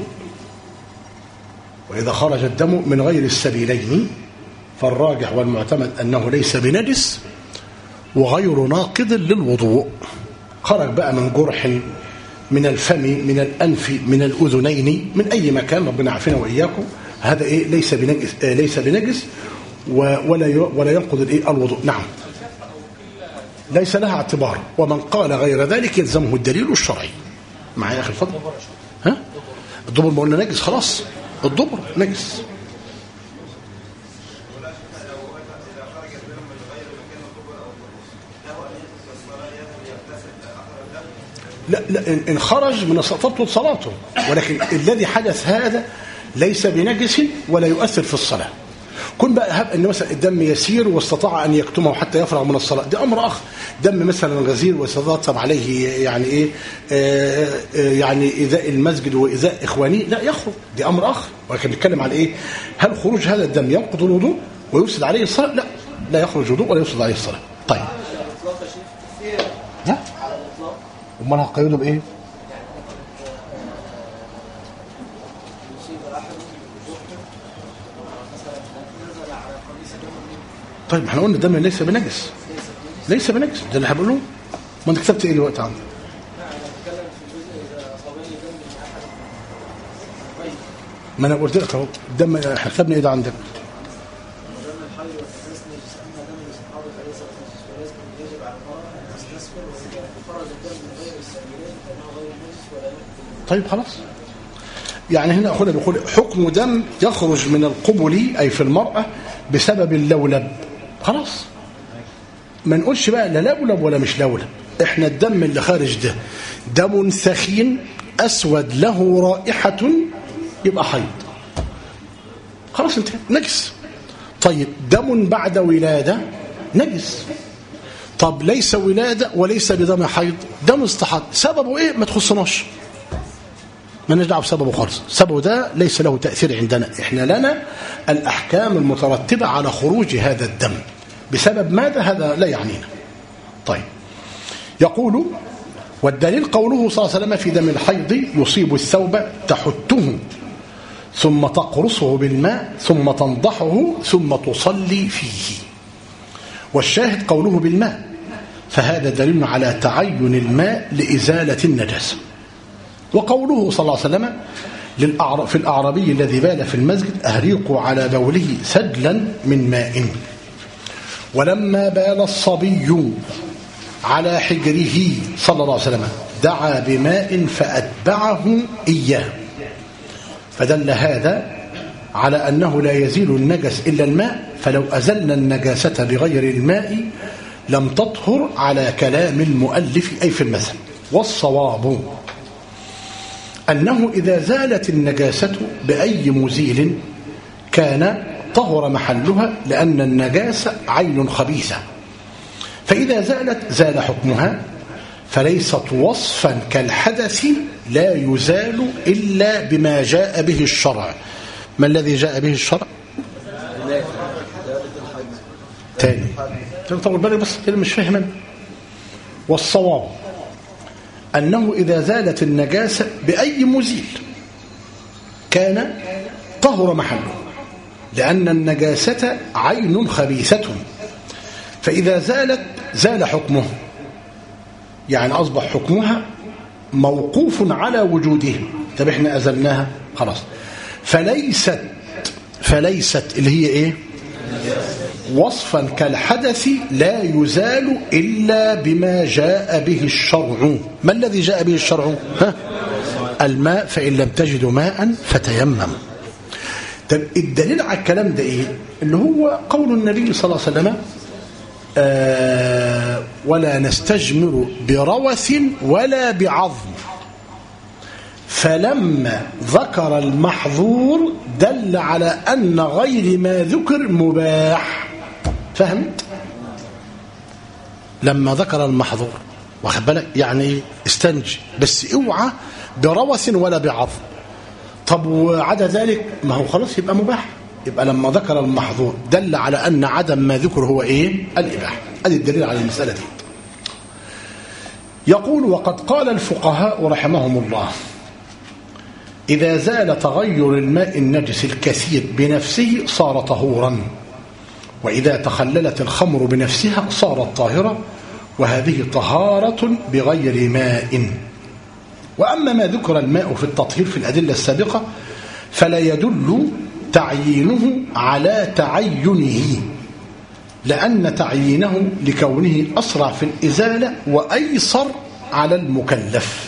وإذا خرج الدم من غير السبيلين فالراجح والمعتمد أنه ليس بنجس وغير ناقض للوضوء. خرج بقى من جرح، من الفم، من الأنف، من الأذنين، من أي مكان، ربنا عافينا وإياكم، هذا إيه؟ ليس بنجس ولا ينقض الإيه؟ الوضوء. نعم ليس لها اعتبار، ومن قال غير ذلك يلزمه الدليل الشرعي. معايا يا أخي الفضل؟ ها؟ الدبر ما قلنا نجس خلاص، الدبر نجس. لا إن خرج من تبطل صلاته، ولكن الذي حدث هذا ليس بنجس ولا يؤثر في الصلاة. كن بقى هب ان مثلا الدم يسير واستطاع ان يكتمه حتى يفرغ من الصلاة، ده امر اخر. دم مثلا غزير ويترتب عليه يعني ايه يعني ايذاء المسجد وايذاء اخواني، لا يخرج، دي امر اخر. ولكن نتكلم على ايه؟ هل خروج هذا الدم ينقض الوضوء ويفسد عليه الصلاة؟ لا يخرج وضوء ولا يفسد عليه الصلاة. طيب ها؟ امال هقيده بايه؟ طيب احنا قلنا الدم ليس بنجس، ليس بنجس، ده اللي هنقوله. ما انت كتبت ايه دلوقتي عندك؟ ما انا قلت لك اهو الدم، احنا كتبنا ايه ده عندك؟ طيب خلاص، يعني هنا أخونا بيقول حكم دم يخرج من القبل أي في المرأة بسبب اللولب. خلاص ما نقولش بقى لا لولب ولا مش لولب، احنا الدم اللي خارج ده دم ثخين أسود له رائحة يبقى حيض، خلاص انتهى، نجس. طيب دم بعد ولادة نجس. طب ليس ولادة وليس بدم حيض، دم استحاضة، سببه ايه؟ ما تخصناش، ما نرجع بسببه خالص، سببه ده ليس له تأثير عندنا، احنا لنا الأحكام المترتبة على خروج هذا الدم بسبب ماذا، هذا لا يعنينا. طيب يقول والدليل قوله صلى الله عليه وسلم في دم الحيض يصيب الثوب تحته ثم تقرصه بالماء ثم تنضحه ثم تصلي فيه. والشاهد قوله بالماء، فهذا دليل على تعين الماء لإزالة النجاسة. وقوله صلى الله عليه وسلم في الأعرابي الذي بال في المسجد أهريقوا على بوله سجلا من ماء. ولما بال الصبي على حجره صلى الله عليه وسلم دعا بماء فأتبعه إياه، فدل هذا على أنه لا يزيل النجس إلا الماء، فلو أزلنا النجاسة بغير الماء لم تطهر على كلام المؤلف أي في المثل. والصواب أنه إذا زالت النجاسة بأي مزيل كان طهر محلها، لأن النجاسة عين خبيثة، فإذا زالت زال حكمها، فليست وصفا كالحدث لا يزال إلا بما جاء به الشرع. ما الذي جاء به الشرع؟ تاني طول بالك بس كده مش فاهم. والصواب أنه إذا زالت النجاسة بأي مزيل كان طهر محله، لأن النجاسة عين خبيثة، فإذا زالت زال حكمه، يعني أصبح حكمها موقوف على وجوده. طب احنا أزلناها خلاص. فليست اللي هي ايه؟ وصفا كالحدث لا يزال إلا بما جاء به الشرع. ما الذي جاء به الشرع؟ الماء، فإن لم تجدوا ماء فتيمم. طب الدليل على الكلام ده ايه؟ اللي هو قول النبي صلى الله عليه وسلم ولا نستجمر بروث ولا بعظم. فلما ذكر المحظور دل على أن غير ما ذكر مباح. فهمت؟ لما ذكر المحظور واخد بالك يعني استنجي بس اوعى بروث ولا بعظم. طب وعدا ذلك ما هو خلاص يبقى مباح. يبقى لما ذكر المحظور دل على أن عدم ما ذكر هو ايه؟ الإباحة. هذا الدليل على المسألة دي. يقول وقد قال الفقهاء رحمهم الله إذا زال تغير الماء النجس الكثير بنفسه صار طهورا، وإذا تخللت الخمر بنفسها صارت طاهرة، وهذه طهارة بغير ماء. وأما ما ذكر الماء في التطهير في الأدلة السابقة فلا يدل تعيينه على تعينه، لأن تعيينه لكونه أسرع في الإزالة وأيسر على المكلف.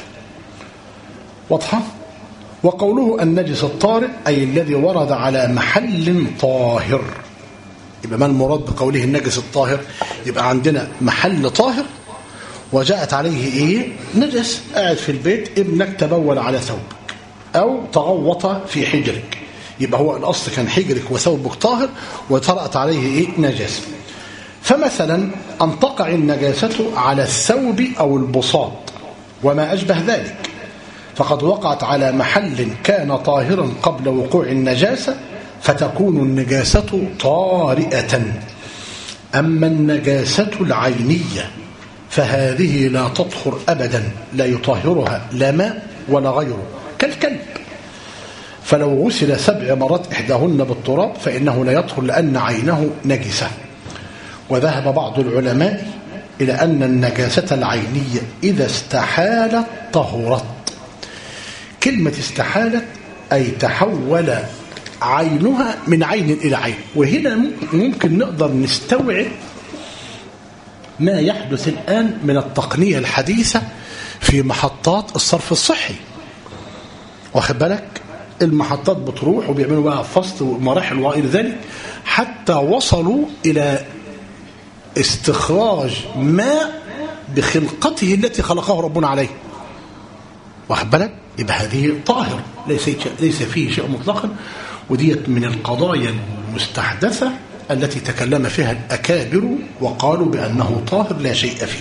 واضحة؟ وقوله النجس الطارئ أي الذي ورد على محل طاهر. يبقى ما المراد بقوله النجس الطاهر؟ يبقى عندنا محل طاهر وجاءت عليه ايه؟ نجس. قاعد في البيت ابنك تبول على ثوبك أو تغوط في حجرك، يبقى هو الأصل كان حجرك وثوبك طاهر وطرأت عليه ايه؟ نجاسة. فمثلا أن تقع النجاسة على الثوب أو البساط وما أشبه ذلك فقد وقعت على محل كان طاهرا قبل وقوع النجاسة فتكون النجاسة طارئة. أما النجاسة العينية فهذه لا تطهر أبدا، لا يطهرها لا ماء ولا غيره، كالكلب. فلو غسل 7 مرات إحداهن بالتراب فإنه لا يطهر لأن عينه نجسة. وذهب بعض العلماء إلى أن النجاسة العينية إذا استحالت طهرت. كلمة استحالت أي تحول عينها من عين إلى عين. وهنا ممكن نقدر نستوعب ما يحدث الآن من التقنية الحديثة في محطات الصرف الصحي. واخد بالك؟ المحطات بتروح وبيعملوا بقى فصل ومراحل وغير ذلك حتى وصلوا إلى استخراج ماء بخلقته التي خلقه ربنا عليه. واخد بالك؟ يبقى هذه طاهر ليس فيه شيء مطلقا. وديت من القضايا المستحدثة التي تكلم فيها الأكابر وقالوا بأنه طاهر لا شيء فيه.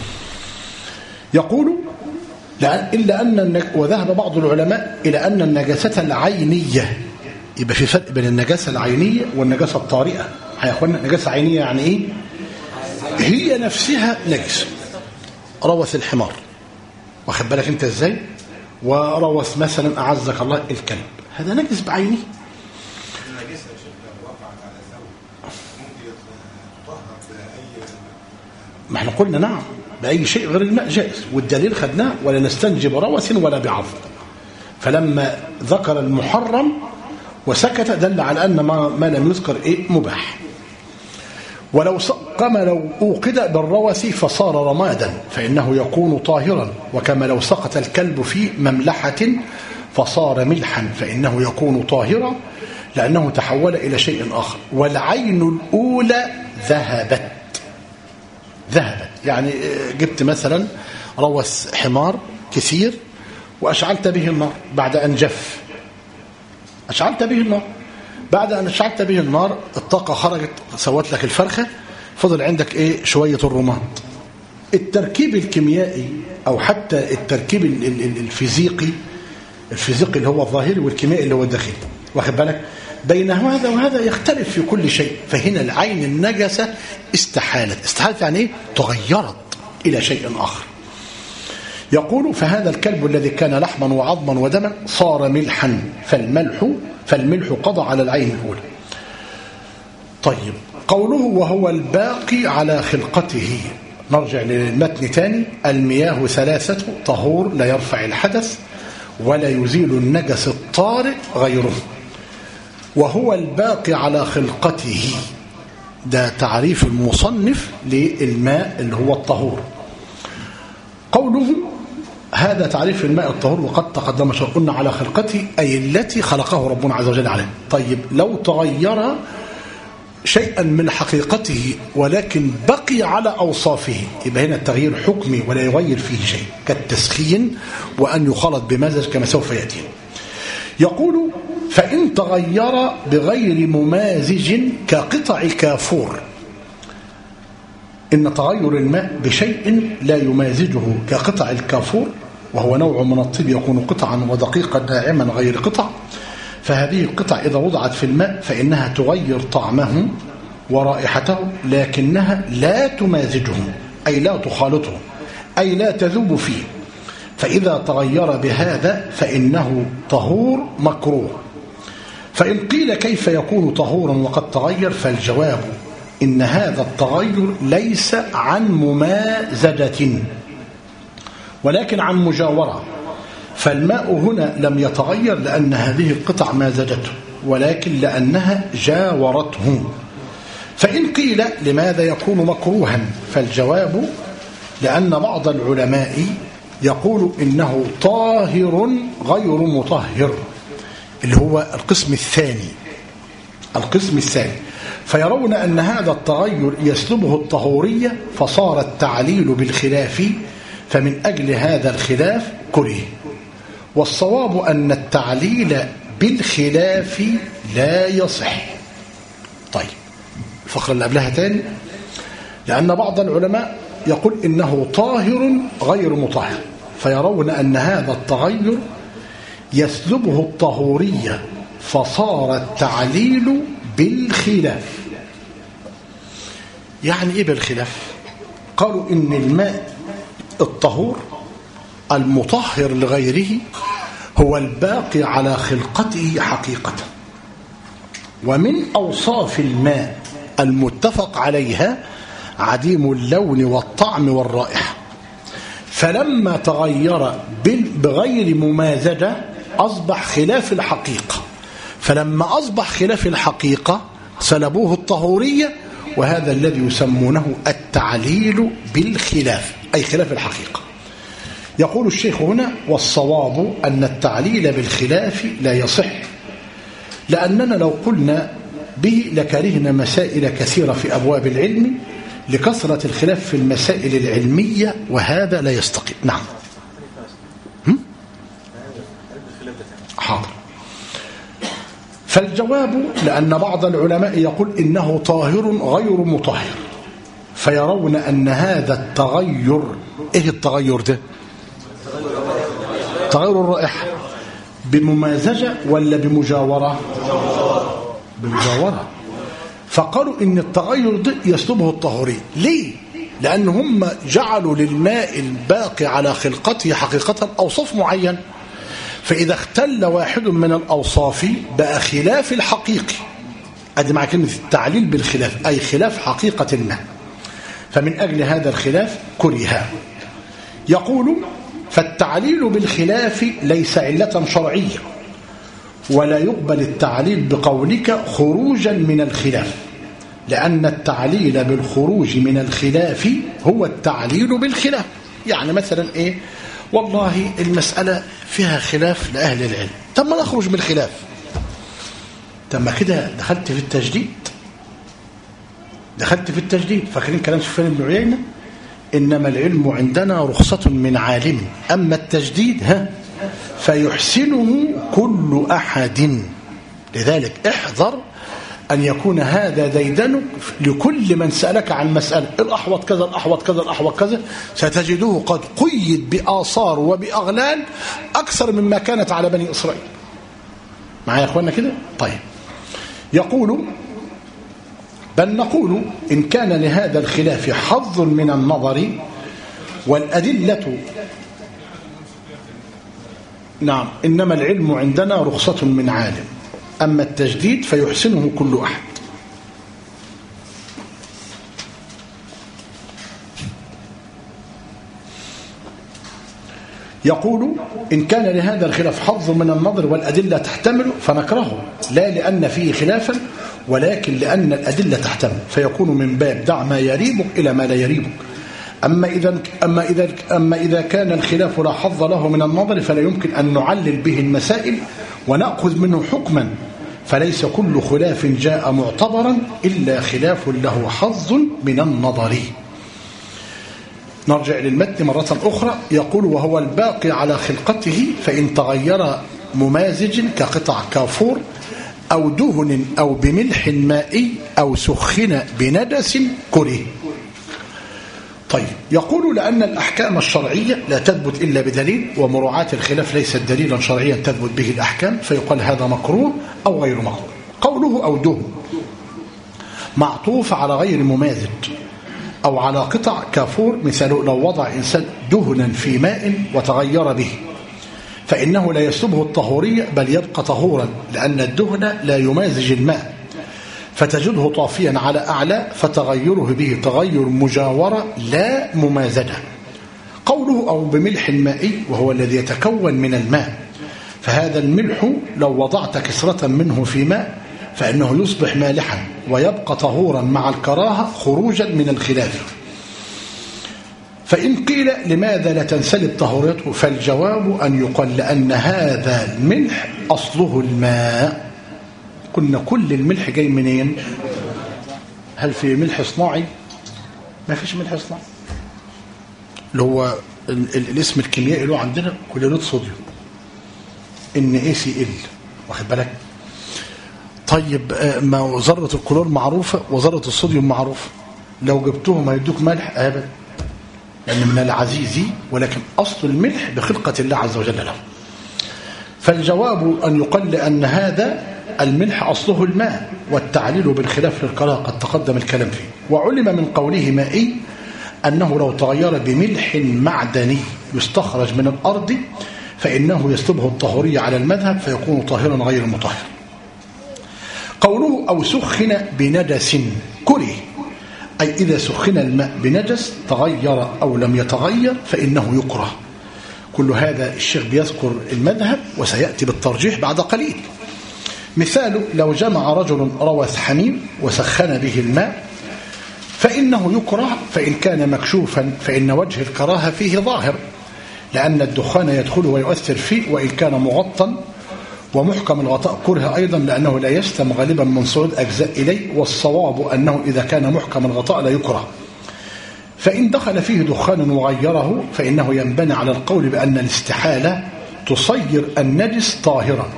يقول إلا أن وذهب بعض العلماء إلى أن النجاسة العينية، يبقى في فرق بين النجاسة العينية والنجاسة الطارئة. يا أخوانا النجاسة العينية يعني إيه؟ هي نفسها نجس. روث الحمار واخد بالك أنت إزاي؟ وروث مثلا أعزك الله الكلب، هذا نجس بعينه. ما احنا قلنا نعم بأي شيء غير الماء جائز، والدليل خدناه ولا نستنجي بروث ولا بعظم. فلما ذكر المحرم وسكت دل على أن ما لم يذكر إيه؟ مباح. ولو كما لو أوقد بالروث فصار رمادا فإنه يكون طاهرا، وكما لو سقط الكلب في مملحة فصار ملحا فإنه يكون طاهرا لأنه تحول إلى شيء آخر. والعين الأولى ذهبت يعني جبت مثلا روث حمار كثير وأشعلت به النار بعد أن جف، أشعلت به النار، بعد أن أشعلت به النار الطاقة خرجت سوت لك الفرخة، فضل عندك إيه؟ شوية الرماد. التركيب الكيميائي أو حتى التركيب الفيزيقي اللي هو الظاهري والكيميائي اللي هو الداخلي، واخد بالك؟ بين هذا وهذا يختلف في كل شيء. فهنا العين النجسة استحالت يعني إيه؟ تغيرت إلى شيء آخر. يقول فهذا الكلب الذي كان لحما وعظما ودما صار ملحا فالملح قضى على العين الأولى. طيب قوله وهو الباقي على خلقته، نرجع للمتن تاني. المياه 3 طهور لا يرفع الحدث ولا يزيل النجس الطارئ غيره وهو الباقي على خلقته. ده تعريف المصنف للماء اللي هو الطهور. قوله هذا تعريف الماء الطهور وقد تقدم شرحنا على خلقته أي التي خلقه ربنا عز وجل عليه. طيب لو تغير شيئا من حقيقته ولكن بقي على أوصافه يبقى هنا التغيير حكمي ولا يغير فيه شيء كالتسخين وأن يخلط بمزج كما سوف يأتي. يقول فإن تغير بغير ممازج كقطع كافور. إن تغير الماء بشيء لا يمازجه كقطع الكافور وهو نوع من الطيب يكون قطعا ودقيقا ناعما غير قطع. فهذه القطع إذا وضعت في الماء فإنها تغير طعمه ورائحته لكنها لا تمازجه أي لا تخالطه أي لا تذوب فيه. فإذا تغير بهذا فإنه طهور مكروه. فإن قيل كيف يكون طهورا وقد تغير فالجواب إن هذا التغير ليس عن ممازجة ولكن عن مجاورة. فالماء هنا لم يتغير لأن هذه القطع مازجته ولكن لأنها جاورته. فإن قيل لماذا يكون مكروها فالجواب لأن بعض العلماء يقول إنه طاهر غير مطهر اللي هو القسم الثاني فيرون أن هذا التغير يسلبه الطهورية فصار التعليل بالخلاف فمن أجل هذا الخلاف كره. والصواب أن التعليل بالخلاف لا يصح. طيب الفقرة اللي قبلها تاني لأن بعض العلماء يقول إنه طاهر غير مطهر فيرون أن هذا التغير يسلبه الطهورية فصار التعليل بالخلاف. يعني إيه بالخلاف؟ قالوا إن الماء الطهور المطهر لغيره هو الباقي على خلقته حقيقة. ومن أوصاف الماء المتفق عليها عديم اللون والطعم والرائحة. فلما تغير بغير ممازجة أصبح خلاف الحقيقة. فلما أصبح خلاف الحقيقة سلبوه الطهورية وهذا الذي يسمونه التعليل بالخلاف أي خلاف الحقيقة. يقول الشيخ هنا والصواب أن التعليل بالخلاف لا يصح لأننا لو قلنا به لكرهنا مسائل كثيرة في أبواب العلم لكثرة الخلاف في المسائل العلمية وهذا لا يستقيم. نعم حاضر. فالجواب لأن بعض العلماء يقول إنه طاهر غير مطهر فيرون أن هذا التغير إيه التغير ده؟ تغير الرائحة بممازجة ولا بمجاورة؟ بمجاورة. فقالوا إن التغير ده يسلبه الطهورية. ليه؟ لأن هم جعلوا للماء الباقي على خلقته حقيقة أوصاف معين فإذا اختل واحد من الأوصاف بقى خلاف الحقيقي. أدي مع كلمة التعليل بالخلاف أي خلاف حقيقة الماء. فمن أجل هذا الخلاف كره. يقول فالتعليل بالخلاف ليس علة شرعية ولا يقبل التعليل بقولك خروجا من الخلاف لأن التعليل بالخروج من الخلاف هو التعليل بالخلاف. يعني مثلا إيه والله المسألة فيها خلاف لأهل العلم طب ما نخرج من الخلاف. طب ما كده دخلت في التجديد. فاكرين كلام سفيان بن عيينة إنما العلم عندنا رخصة من عالم أما التجديد فيحسنه كل أحد. لذلك احذر أن يكون هذا ديدنك لكل من سألك عن مسألة الأحوط كذا الأحوط كذا الأحوط كذا ستجده قد قيد بآثار وبأغلال أكثر مما كانت على بني إسرائيل. معايا يا أخوانا كده؟ طيب يقول بل نقول إن كان لهذا الخلاف حظ من النظر والأدلة نعم إنما العلم عندنا رخصة من عالم أما التجديد فيحسنه كل أحد. يقول إن كان لهذا الخلاف حظ من النظر والأدلة تحتمل فنكرهه، لا لأن فيه خلافا ولكن لأن الأدلة تحتمل، فيكون من باب دع ما يريبك إلى ما لا يريبك. أما إذا كان الخلاف لا حظ له من النظر فلا يمكن أن نعلل به المسائل ونأخذ منه حكما، فليس كل خلاف جاء معتبرا إلا خلاف له حظ من النظر. نرجع للمتن مرة أخرى. يقول وهو الباقي على خلقته فإن تغير ممازج كقطع كافور أو دهن أو بملح مائي أو سخن بندس كره. طيب، يقول لأن الأحكام الشرعية لا تثبت إلا بدليل، ومراعاة الخلاف ليست دليلا شرعيا تثبت به الأحكام، فيقال هذا مكروه أو غير مكروه. قوله أو دهن معطوف على غير ممازج أو على قطع كافور، مثاله لو وضع إنسان دهنا في ماء وتغير به فإنه لا يسلبه الطهورية بل يبقى طهورا، لأن الدهن لا يمازج الماء فتجده طافيا على أعلى، فتغيره به تغير مجاورة لا ممازجة. قوله أو بملح مائي وهو الذي يتكون من الماء، فهذا الملح لو وضعت كسرة منه في ماء فإنه يصبح مالحا ويبقى طهورا مع الكراهة خروجا من الخلاف. فإن قيل لماذا لا تنسلب طهورته، فالجواب أن يقال لأن هذا الملح أصله الماء. كنا كل الملح جاي منين؟ هل في ملح صناعي؟ ما فيش ملح صناعي، اللي هو الاسم الكيميائي له عندنا كلوريد صوديوم NaCl، واخد بالك؟ طيب، ما ذرة الكلور معروفة وذرة الصوديوم معروفة، لو جبتهم هيدوك ملح أبدا، لأن من العزيز، ولكن أصل الملح بخلقة الله عز وجل له. فالجواب أن يقال لأن هذا الملح أصله الماء، والتعليل بالخلاف للكراهة قد تقدم الكلام فيه. وعلم من قوله مائي أنه لو تغير بملح معدني يستخرج من الأرض فإنه يسلبه الطهورية على المذهب فيكون طاهرا غير مطهر. قوله أو سخن بندس كره، أي إذا سخن الماء بنجس تغير أو لم يتغير فإنه يكره. كل هذا الشيخ بيذكر المذهب وسيأتي بالترجيح بعد قليل. مثال لو جمع رجل روث حميم وسخن به الماء فإنه يكره، فإن كان مكشوفا فإن وجه الكراهة فيه ظاهر، لأن الدخان يدخل ويؤثر فيه، وإن كان مغطى ومحكم الغطاء كره أيضا، لأنه لا يسلم غالبا من صعود أجزاء إليه، والصواب أنه إذا كان محكم الغطاء لا يكره. فإن دخل فيه دخان وغيره فإنه ينبني على القول بأن الاستحالة تصير النجس طاهرا.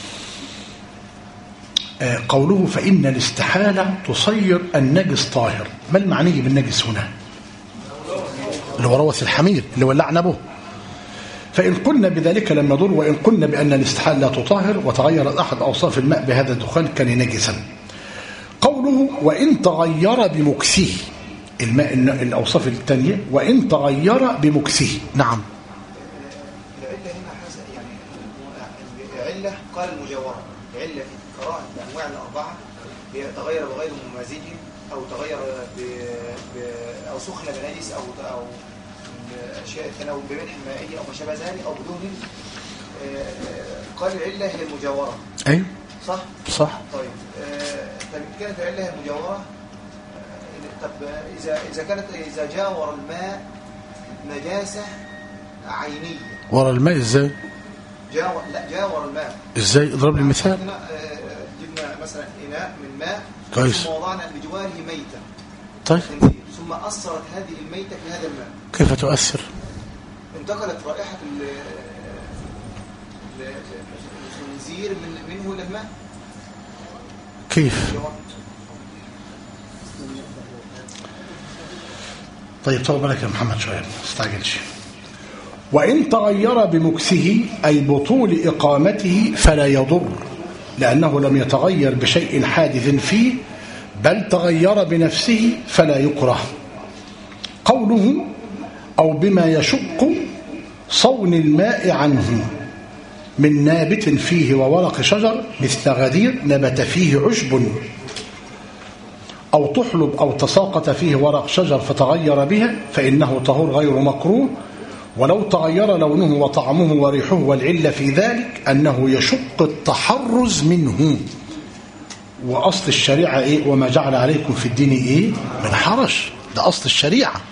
قوله فإن الاستحالة تصير النجس طاهر، ما المعني بالنجس هنا؟ اللي هو روث الحمير اللي ولعنا به. فإن قلنا بذلك لم يضر، وإن قلنا بأن الاستحالة لا تطهر وتغير أحد أوصاف الماء بهذا الدخان كان نجسا. قوله وإن تغير بمكسه، الماء الأوصاف الثانية وإن تغير بمكسه. نعم، العلة هنا حسن، يعني علة قال المجاورة، علة في قراءة الأنواع الأربعة هي تغير بغير ممازج أو تغير أو سخن بنجس أو أشياء التناول بملح مائي أو ما شابه ذلك أو بدهن. قال العلة هي المجاورة. أيوه صح. طيب كانت العلة هي المجاورة. طب إذا جاور الماء نجاسة عينية، ورا الماء إزاي؟ جاور الماء إزاي؟ اضرب لي مثال. جبنا مثلا إناء من ماء كويس، ثم وضعنا بجواره ميتة، طيب ثم أثرت هذه الميتة في هذا الماء. كيف تؤثر؟ انتقلت رائحة الخنزير منه إلى الماء. كيف؟ طيب طول بالك يا محمد شوية، ما تستعجلش. وإن تغير بمكسه أي بطول إقامته فلا يضر، لأنه لم يتغير بشيء حادث فيه بل تغير بنفسه فلا يكره. قوله أو بما يشق صون الماء عنه من نابت فيه وورق شجر مثل غدير نبت فيه عشب، أو تحلب أو تساقط فيه ورق شجر فتغير بها فإنه طهور غير مكروه. ولو تغير لونه وطعمه وريحه، والعلة في ذلك أنه يشق التحرز منه. وأصل الشريعة إيه؟ وما جعل عليكم في الدين إيه؟ من حرج. ده أصل الشريعة.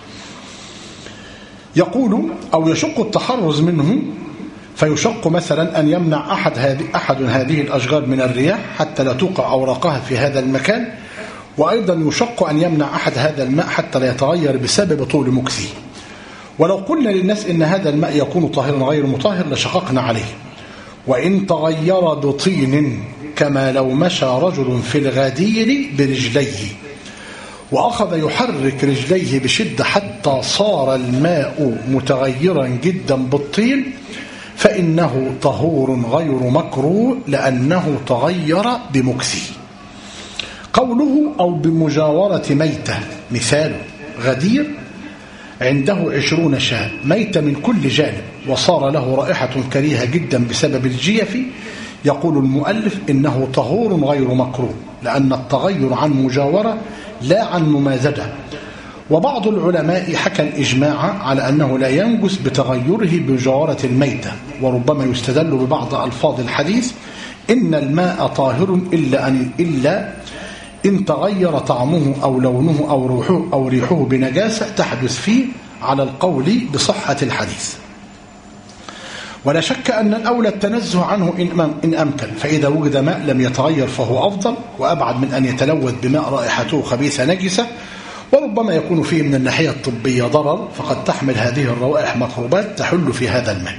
يقول أو يشق التحرز منه، فيشق مثلا أن يمنع أحد هذه الأشجار من الرياح حتى لا توقع أوراقها في هذا المكان، وأيضا يشق أن يمنع أحد هذا الماء حتى لا يتغير بسبب طول مكثه. ولو قلنا للناس إن هذا الماء يكون طاهرا غير مطهر لشققنا عليه. وإن تغير بطين كما لو مشى رجل في الغدير برجليه وأخذ يحرك رجليه بشدة حتى صار الماء متغيرا جدا بالطين، فإنه طهور غير مكروه لأنه تغير بمكثه. قوله أو بمجاورة ميتة، مثال غدير عنده 20 شاة ميتة من كل جانب وصار له رائحة كريهة جدا بسبب الجيف، يقول المؤلف إنه طهور غير مكروه لأن التغير عن مجاورة لا عن ممازجة. وبعض العلماء حكى الإجماع على أنه لا ينجس بتغيره بمجاورة الميتة، وربما يستدل ببعض ألفاظ الحديث إن الماء طاهر إلا إن تغير طعمه أو لونه أو ريحه بنجاسة تحدث فيه، على القول بصحة الحديث. ولا شك أن الأولى التنزه عنه إن أمكن، فإذا وجد ماء لم يتغير فهو أفضل وأبعد من أن يتلوث بماء رائحته خبيثة نجسة، وربما يكون فيه من الناحية الطبية ضرر، فقد تحمل هذه الروائح ميكروبات تحل في هذا الماء.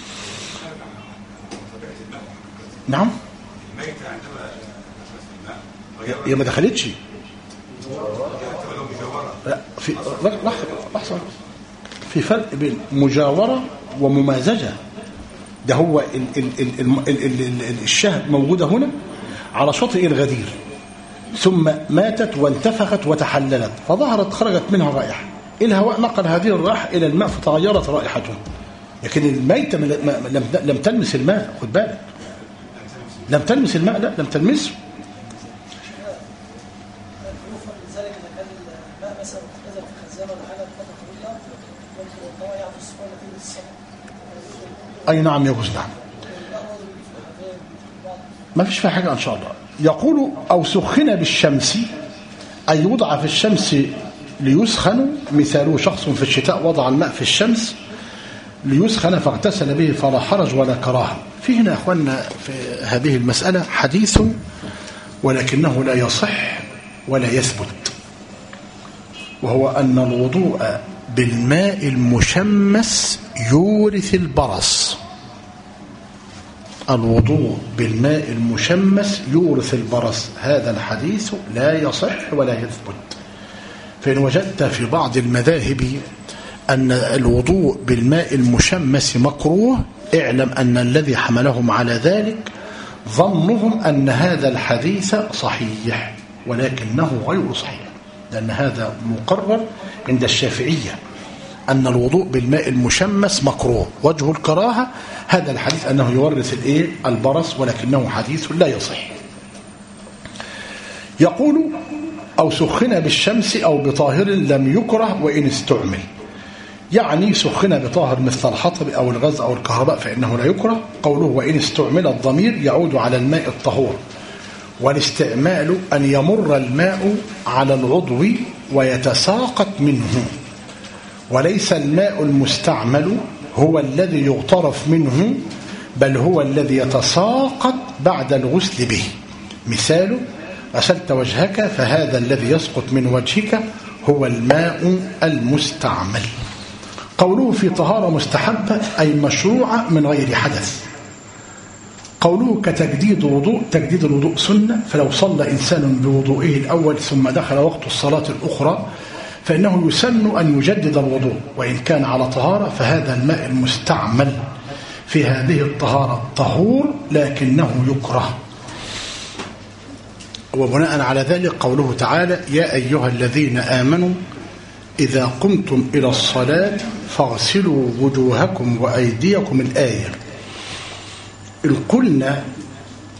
نعم، هي ما دخلتش. لا، في لحظة، في فرق بين مجاورة وممازجة. ده هو الشاه موجودة هنا على شاطئ الغدير، ثم ماتت وانتفخت وتحللت فظهرت خرجت منها رائحة، الهواء نقل هذه الرائحة إلى الماء فتغيرت رائحته، لكن الميتة لم تلمس الماء. خد بالك، لم تلمس الماء، لا لم تلمسه. أي نعم يجوز، نعم، ما فيش فيها حاجة إن شاء الله. يقول أو سخن بالشمس، أي يوضع في الشمس ليسخن، مثاله شخص في الشتاء وضع الماء في الشمس ليسخن فاغتسل به فلا حرج ولا كراهة. في هنا أخوانا في هذه المسألة حديث ولكنه لا يصح ولا يثبت، وهو أن الوضوء بالماء المشمس يورث البرص. الوضوء بالماء المشمس يورث البرص، هذا الحديث لا يصح ولا يثبت. فإن وجدت في بعض المذاهب أن الوضوء بالماء المشمس مكروه، اعلم أن الذي حملهم على ذلك ظنهم أن هذا الحديث صحيح، ولكنه غير صحيح، لأن هذا مقرر عند الشافعية أن الوضوء بالماء المشمس مكروه. وجه الكراهة هذا الحديث أنه يورث البرص، ولكنه حديث لا يصح. يقول أو سخن بالشمس أو بطاهر لم يكره وإن استعمل، يعني سخن بطاهر مثل الحطب أو الغاز أو الكهرباء فإنه لا يكره. قوله وإن استعمل الضمير يعود على الماء الطهور، والاستعمال أن يمر الماء على العضو ويتساقط منه، وليس الماء المستعمل هو الذي يغترف منه، بل هو الذي يتساقط بعد الغسل به. مثال غسلت وجهك فهذا الذي يسقط من وجهك هو الماء المستعمل. قوله في طهارة مستحبة أي مشروعة من غير حدث. قوله كتجديد وضوء، تجديد الوضوء سنة، فلو صلى إنسان بوضوئه الأول ثم دخل وقت الصلاة الأخرى فإنه يسن أن يجدد الوضوء، وإن كان على طهارة فهذا الماء المستعمل في هذه الطهارة طهور لكنه يكره. وبناء على ذلك قوله تعالى يا أيها الذين آمنوا إذا قمتم إلى الصلاة فاغسلوا وجوهكم وأيديكم، الآية. إن قلنا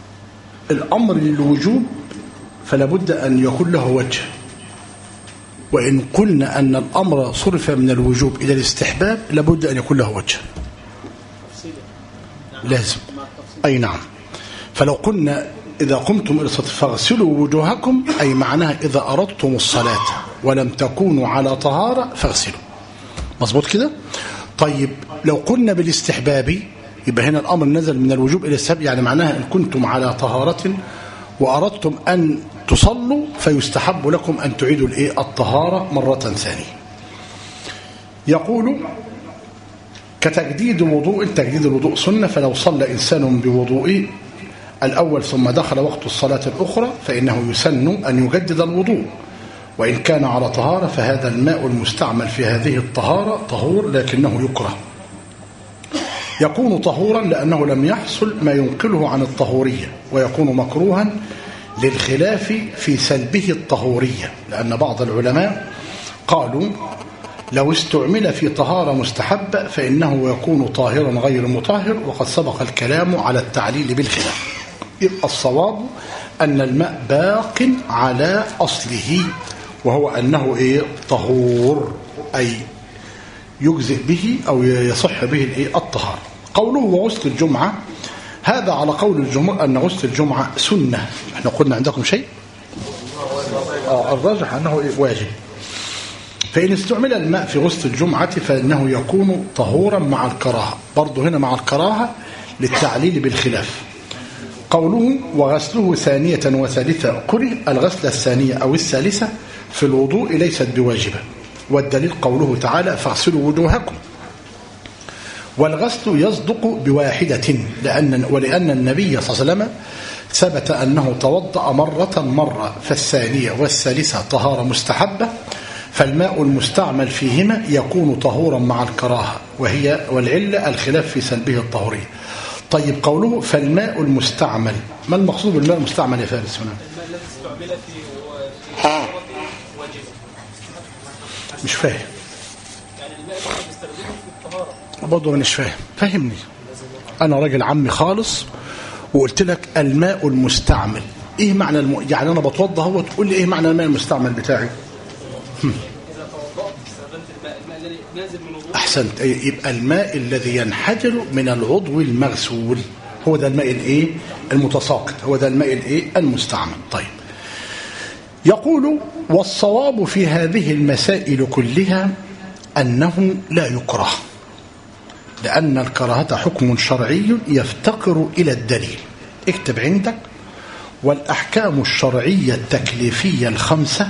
الأمر للوجوب فلا بد أن يكون له وجه، وإن قلنا أن الأمر صرف من الوجوب إلى الاستحباب لابد أن يكون له وجه لازم. أي نعم. فلو قلنا إذا قمتم إلى الصلاة فاغسلوا وجوهكم، أي معناها إذا أردتم الصلاة ولم تكونوا على طهارة فاغسلوا. مظبوط كده؟ طيب لو قلنا بالاستحباب يبقى هنا الأمر نزل من الوجوب إلى الاستحباب، يعني معناها إن كنتم على طهارة وأردتم أن تصلوا فيستحب لكم أن تعيدوا الطهارة مرة ثانية. يقول كتجديد وضوء، تجديد الوضوء سنة، فلو صلى إنسان بوضوء الأول ثم دخل وقت الصلاة الأخرى فإنه يسن أن يجدد الوضوء، وإن كان على طهارة فهذا الماء المستعمل في هذه الطهارة طهور لكنه يكره. يكون طهورا لأنه لم يحصل ما ينقله عن الطهورية، ويكون مكروها للخلاف في سلبه الطهورية، لأن بعض العلماء قالوا لو استعمل في طهارة مستحبة فإنه يكون طاهرا غير مطهر، وقد سبق الكلام على التعليل بالخلاف. يبقى الصواب أن الماء باق على أصله، وهو أنه طهور، أي يجزئ به أو يصح به الطهارة. قوله وغسل الجمعة، هذا على قول الجمهور أن غسل الجمعة سنة. احنا قلنا عندكم شيء؟ الراجح أنه واجب. فإن استعمل الماء في غسل الجمعة فإنه يكون طهورا مع الكراهة، برضه هنا مع الكراهة للتعليل بالخلاف. قوله وغسله ثانية وثالثة كره، الغسلة الثانية أو الثالثة في الوضوء ليست بواجبة، والدليل قوله تعالى فاغسلوا وجوهكم، والغسل يصدق بواحدة ولأن النبي صلى الله عليه وسلم ثبت أنه توضأ مرة، فالثانية والثالثة طهارة مستحبة، فالماء المستعمل فيهما يكون طهورا مع الكراهة، والعلة الخلاف في سلبه الطهورية. طيب قوله فالماء المستعمل، ما المقصود بالماء المستعمل يا فارس هنا؟ الماء الذي استعمل في واجب. مش فاهم يعني الماء الذي بيستخدمه في الطهارة برضه مش فاهم. فهمني، أنا راجل عمي خالص وقلت لك الماء المستعمل إيه معنى يعني أنا بتوضى هو تقول لي إيه معنى الماء المستعمل بتاعي؟ إذا توضأت استخدمت الماء الذي نازل من وضوء. أحسنت. يبقى الماء الذي ينحدر من العضو المغسول هو ده الماء المتساقط، هو ده الماء المستعمل. طيب يقول والصواب في هذه المسائل كلها أنه لا يكره، لأن الكراهة حكم شرعي يفتقر إلى الدليل. اكتب عندك والأحكام الشرعية التكليفية الخمسة،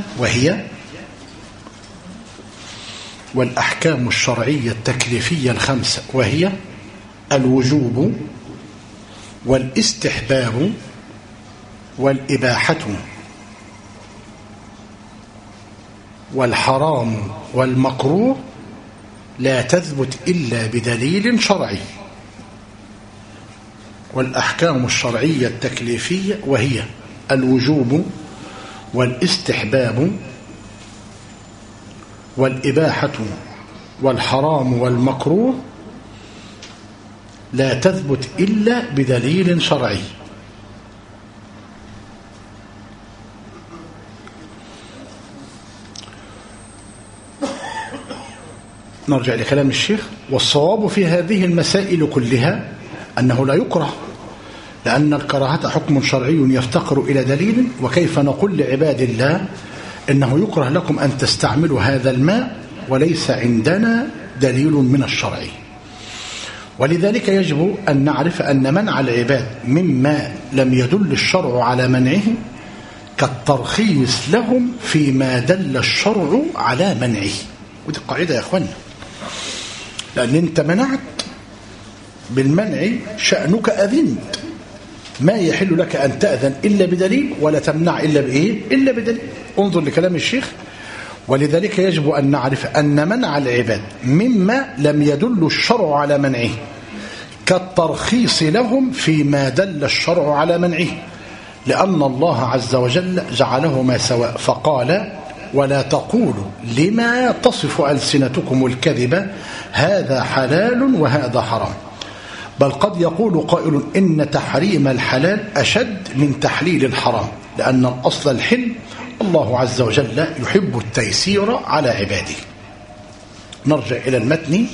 والأحكام الشرعية التكليفية الخمسة وهي الوجوب والاستحباب والإباحة والحرام والمكروه لا تثبت إلا بدليل شرعي. والأحكام الشرعية التكليفية وهي الوجوب والاستحباب والإباحة والحرام والمكروه لا تثبت إلا بدليل شرعي. نرجع لكلام الشيخ. والصواب في هذه المسائل كلها أنه لا يكره، لأن الكراهة حكم شرعي يفتقر إلى دليل، وكيف نقول لعباد الله إنه يكره لكم أن تستعملوا هذا الماء وليس عندنا دليل من الشرع. ولذلك يجب أن نعرف أن منع العباد مما لم يدل الشرع على منعه كالترخيص لهم فيما دل الشرع على منعه. ودي قاعدة يا أخوانا، لأن أنت منعت بالمنع شأنك أذنت، ما يحل لك أن تأذن إلا بدليل ولا تمنع إلا بإيه؟ إلا بدليل. انظر لكلام الشيخ. ولذلك يجب أن نعرف أن منع العباد مما لم يدل الشرع على منعه كالترخيص لهم فيما دل الشرع على منعه، لأن الله عز وجل جعلهما سواء، فقال ولا تقولوا لما تصف ألسنتكم الكذب هذا حلال وهذا حرام، بل قد يقول قائل إن تحريم الحلال أشد من تحليل الحرام، لأن الأصل الحل الله عز وجل يحب التيسير على عباده. نرجع إلى المتن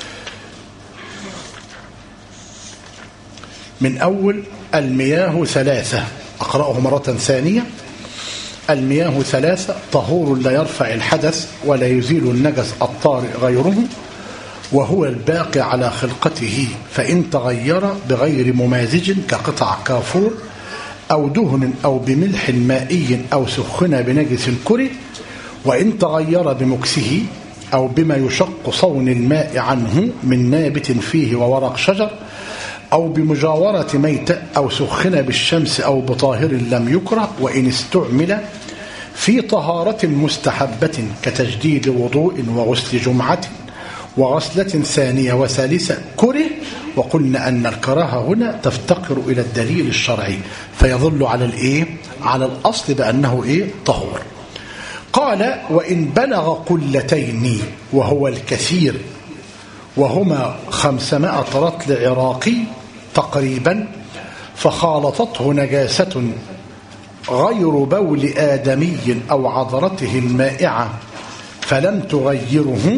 من أول. المياه ثلاثة، أقرأه مرة ثانية. المياه ثلاثة: طهور لا يرفع الحدث ولا يزيل النجس الطارئ غيره، وهو الباقي على خلقته، فإن تغير بغير ممازج كقطع كافور أو دهن أو بملح مائي أو سخن بنجس كره، وإن تغير بمكسه أو بما يشق صون الماء عنه من نابت فيه وورق شجر، أو بمجاورة ميتة، أو سخن بالشمس أو بطاهر لم يكره، وإن استعمل في طهارة مستحبة كتجديد وضوء وغسل جمعة وغسلة ثانية وثالثة كره. وقلنا أن الكراهة هنا تفتقر إلى الدليل الشرعي، فيظل على الإيه؟ على الأصل بأنه إيه؟ طهور. قال: وإن بلغ قلتين وهو الكثير، وهما 500 رطل عراقي تقريبا، فخالطته نجاسة غير بول آدمي أو عذرته المائعة فلم تغيره،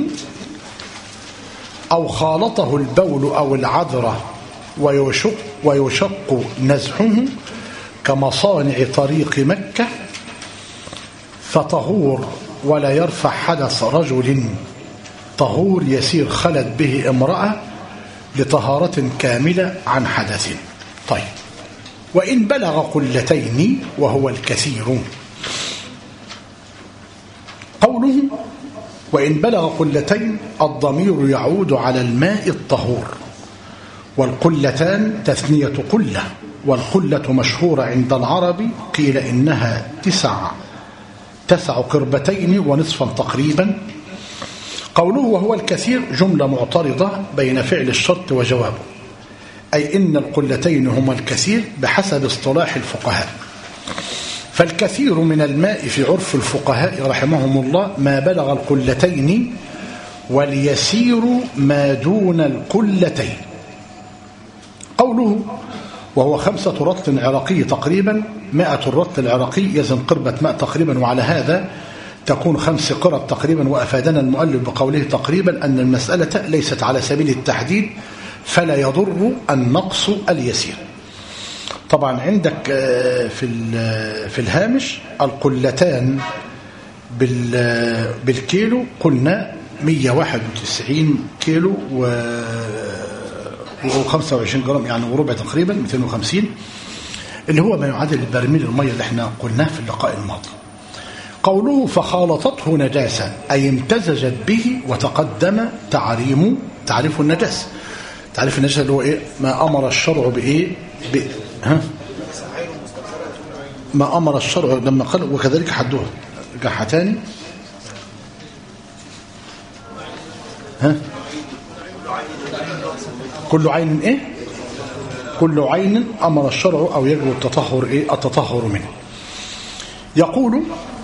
أو خالطه البول أو العذرة ويشق نزحه كمصانع طريق مكة، فطهور ولا يرفع حدث رجل طهور يسير خلت به امرأة لطهارة كاملة عن حدث. طيب، وإن بلغ قلتين وهو الكثير، قوله وإن بلغ قلتين الضمير يعود على الماء الطهور، والقلتان تثنية قلة، والقلة مشهورة عند العرب، قيل إنها تسع قربتين ونصفا تقريبا. قوله وهو الكثير جملة معترضة بين فعل الشرط وجوابه، أي إن القلتين هما الكثير بحسب اصطلاح الفقهاء. فالكثير من الماء في عرف الفقهاء رحمهم الله ما بلغ القلتين، واليسير ما دون القلتين. قوله وهو 5 رطل عراقي تقريبا، 100 الرطل العراقي يزن قربة ماء تقريبا، وعلى هذا تكون 5 قرب تقريبا. وأفادنا المؤلف بقوله تقريبا أن المسألة ليست على سبيل التحديد، فلا يضر النقص اليسير. طبعا عندك في الهامش القلتان بالكيلو قلنا 191 كيلو و25 جرام، يعني وربع تقريبا 250، اللي هو ما يعادل برميل المية اللي احنا قلناه في اللقاء الماضي. قوله فخالطته نجاسة أي امتزجت به، وتقدم تعريف النجاسة. تعريف النجاسة اللي هو إيه؟ ما أمر الشرع بإيه؟ ما أمر الشرع لما قال وكذلك حدوها رجعها تاني. كل عين إيه؟ كل عين أمر الشرع أو يجب التطهر إيه؟ التطهر منه. يقول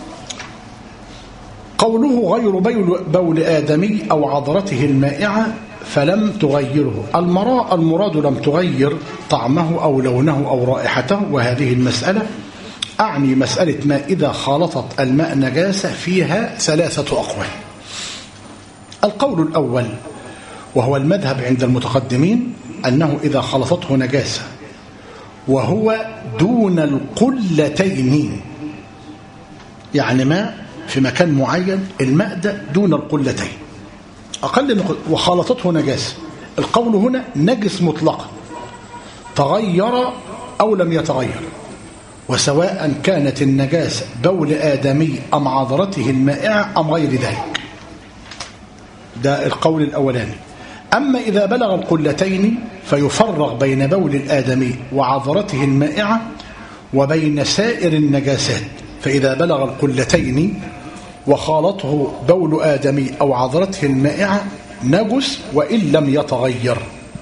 قوله غير بول آدمي أو عذرته المائعة فلم تغيره، المراد لم تغير طعمه أو لونه أو رائحته. وهذه المسألة أعني مسألة ما إذا خالطت الماء نجاسة فيها 3 أقوال. القول الأول وهو المذهب عند المتقدمين أنه إذا خلطته نجاسة وهو دون القلتين، يعني ماء في مكان معين الماء ده دون القلتين أقل من وخالطته نجاسة، القول هنا نجس مطلقا تغير أو لم يتغير، وسواء كانت النجاسة بول آدمي أم عذرته المائعة أم غير ذلك. ده القول الأولاني. أما إذا بلغ القلتين فيفرق بين بول الآدمي وعذرته المائعة وبين سائر النجاسات. فإذا بلغ القلتين وخالطه بول آدمي أو عذرته المائعة نجس وإن لم يتغير،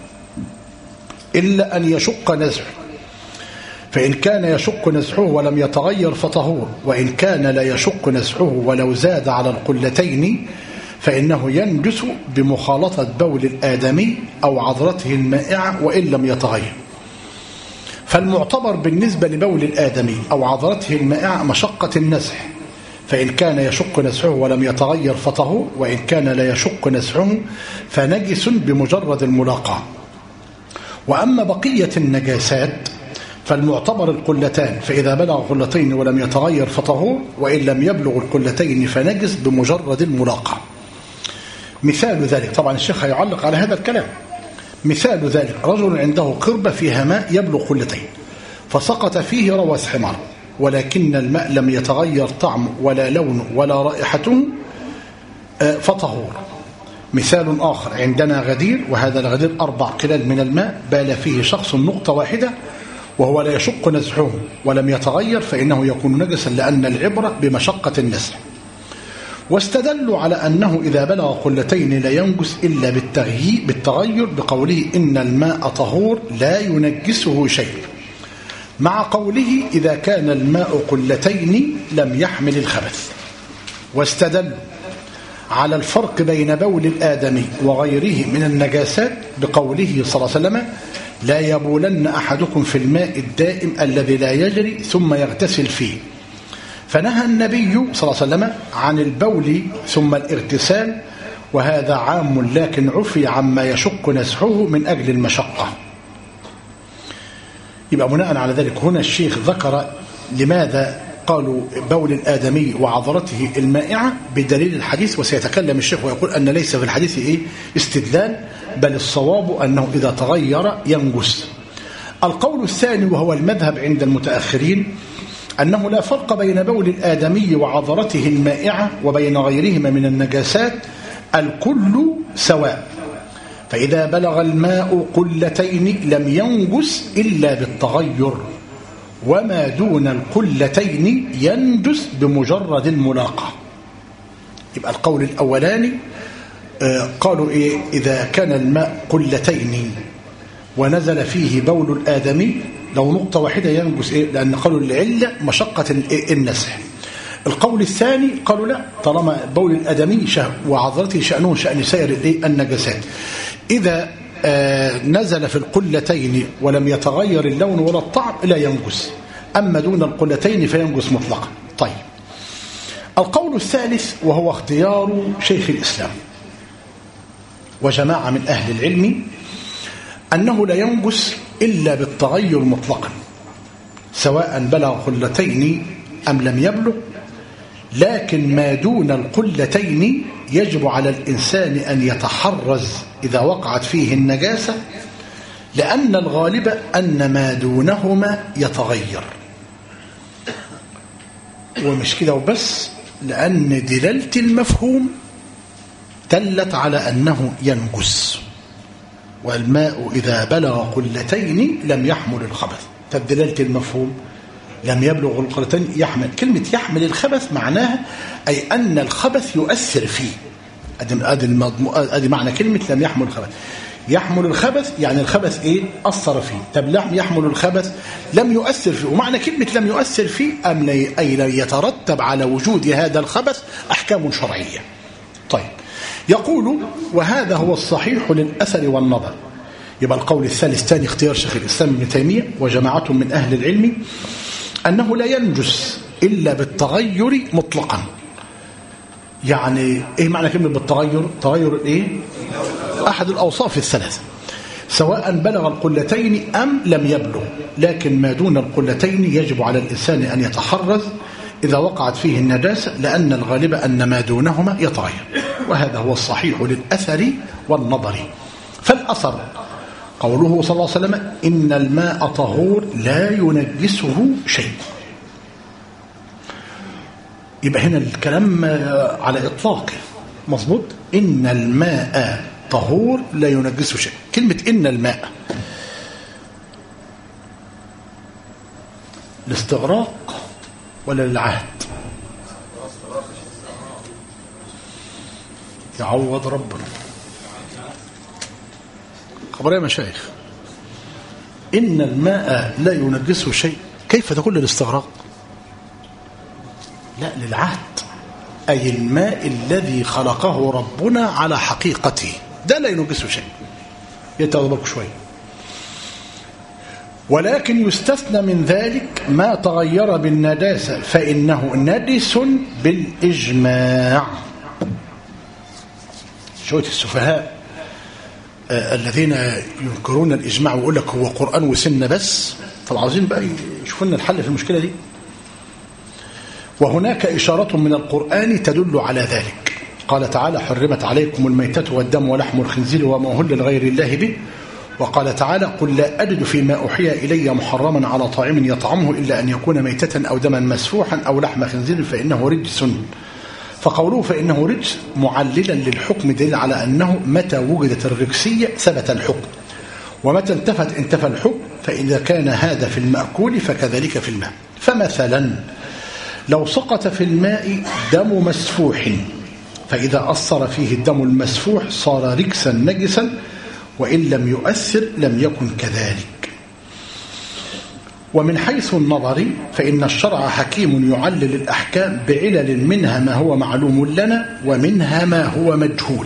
إلا أن يشق نزحه، فإن كان يشق نزحه ولم يتغير فطهور، وإن كان لا يشق نزحه ولو زاد على القلتين فإنه ينجس بمخالطة بول الآدمي أو عذرته المائعة وإن لم يتغير. فالمعتبر بالنسبة لبول الآدمي أو عذرته المائعة مشقة النزح، فإن كان يشق نزعه ولم يتغير فطهور، وإن كان لا يشق نزعه فنجس بمجرد الملاقاة. وأما بقية النجاسات فالمعتبر القلتان، فإذا بلغ قلتين ولم يتغير فطهور، وإن لم يبلغ القلتين فنجس بمجرد الملاقاة. مثال ذلك، طبعا الشيخ يعلق على هذا الكلام، مثال ذلك رجل عنده قربة فيها ماء يبلغ قلتين فسقط فيه روث حمار، ولكن الماء لم يتغير طعمه ولا لونه ولا رائحته فطهور. مثال آخر، عندنا غدير، وهذا الغدير 4 قلال من الماء بال فيه شخص نقطة واحدة وهو لا يشق نزعه ولم يتغير، فإنه يكون نجسا لأن العبرة بمشقة النزع. واستدلوا على أنه إذا بلغ قلتين لا ينجس إلا بالتغير بقوله إن الماء طهور لا ينجسه شيء، مع قوله إذا كان الماء قلتين لم يحمل الخبث. واستدلوا على الفرق بين بول الآدمي وغيره من النجاسات بقوله صلى الله عليه وسلم لا يبولن أحدكم في الماء الدائم الذي لا يجري ثم يغتسل فيه، فنهى النبي صلى الله عليه وسلم عن البول ثم الاغتسال، وهذا عام لكن عفي عما يشق نزعه من أجل المشقة. يبقى بناء على ذلك هنا الشيخ ذكر لماذا قالوا بول الآدمي وعذرته المائعة بدليل الحديث، وسيتكلم الشيخ ويقول أن ليس في الحديث استدلال، بل الصواب أنه إذا تغير ينجس. القول الثاني وهو المذهب عند المتأخرين أنه لا فرق بين بول الآدمي وعذرته المائعة وبين غيرهما من النجاسات، الكل سواء، فإذا بلغ الماء قلتين لم ينجس إلا بالتغير، وما دون القلتين ينجس بمجرد الملاقاة. يبقى القول الأولاني قالوا إذا كان الماء قلتين ونزل فيه بول الآدمي لو نقطة واحدة ينجس لأن قالوا العلة مشقة النزع. القول الثاني قالوا لا، طالما بول الآدمي وعذرته شأنه شأن سائر النجاسات، إذا نزل في القلتين ولم يتغير اللون ولا الطعم لا ينجس، أما دون القلتين فينجس مطلقا. طيب، القول الثالث وهو اختيار شيخ الإسلام وجماعة من أهل العلم أنه لا ينجس إلا بالتغير مطلقا، سواء بلغ قلتين أم لم يبلغ، لكن ما دون القلتين يجب على الإنسان أن يتحرز إذا وقعت فيه النجاسة، لأن الغالب أن ما دونهما يتغير. ومش كده وبس، لأن دلالة المفهوم دلت على أنه ينجس، والماء إذا بلغ قلتين لم يحمل الخبث. فدلالة المفهوم لم يبلغ القلتين يحمل، كلمة يحمل الخبث معناها أي أن الخبث يؤثر فيه. أدي معنى كلمة لم يحمل الخبث. يحمل الخبث يعني الخبث أثر فيه. طب لم يحمل الخبث لم يؤثر فيه، ومعنى كلمة لم يؤثر فيه أي لا يترتب على وجود هذا الخبث أحكام شرعية. طيب، يقول وهذا هو الصحيح للأثر والنظر. يبقى القول الثالث ثاني اختيار شيخ الإسلام ابن تيمية وجماعة من أهل العلم أنه لا ينجس إلا بالتغير مطلقا. يعني إيه معنى كلمة بالتغير؟ تغير أحد الأوصاف الثلاثة، سواء بلغ القلتين أم لم يبلغ، لكن ما دون القلتين يجب على الإنسان أن يتحرز إذا وقعت فيه النجاسة، لأن الغالب أن ما دونهما يتغير، وهذا هو الصحيح للأثر والنظر. فالأثر قوله صلى الله عليه وسلم إن الماء طهور لا ينجسه شيء. يبقى هنا الكلام على إطلاقه مظبوط، إن الماء طهور لا ينجسه شيء. كلمة إن الماء الاستغراق ولا للعهد؟ يعوض ربنا. خبر يا مشايخ، إن الماء لا ينجسه شيء، كيف تقول للاستغراق؟ لا، للعهد، أي الماء الذي خلقه ربنا على حقيقته ده لا ينجسه شيء. يتوضبك شوية. ولكن يستثنى من ذلك ما تغير بالنجاسة فإنه نجس بالإجماع. شوية السفهاء الذين ينكرون الإجماع ويقول لك هو قرآن وسنة بس، فالعظيم بقى يشوفوا لنا الحل في المشكلة دي. وهناك إشارة من القرآن تدل على ذلك. قال تعالى: حرمت عليكم الميتة والدم ولحم الخنزير وما أهل لغير الله به. وقال تعالى: قل لا أجد فيما أوحي إلي محرما على طاعم يطعمه إلا أن يكون ميتة أو دما مسفوحا أو لحم خنزير فإنه رجس. فقوله فإنه رجس معللا للحكم دليل على أنه متى وجدت الرجسية ثبت الحكم، ومتى انتفى الحكم. فإذا كان هذا في المأكول فكذلك في الماء. فمثلا لو سقط في الماء دم مسفوح، فإذا أثر فيه الدم المسفوح صار رجسا نجسا، وإن لم يؤثر لم يكن كذلك. ومن حيث النظر فإن الشرع حكيم يعلل الأحكام بعلل منها ما هو معلوم لنا ومنها ما هو مجهول.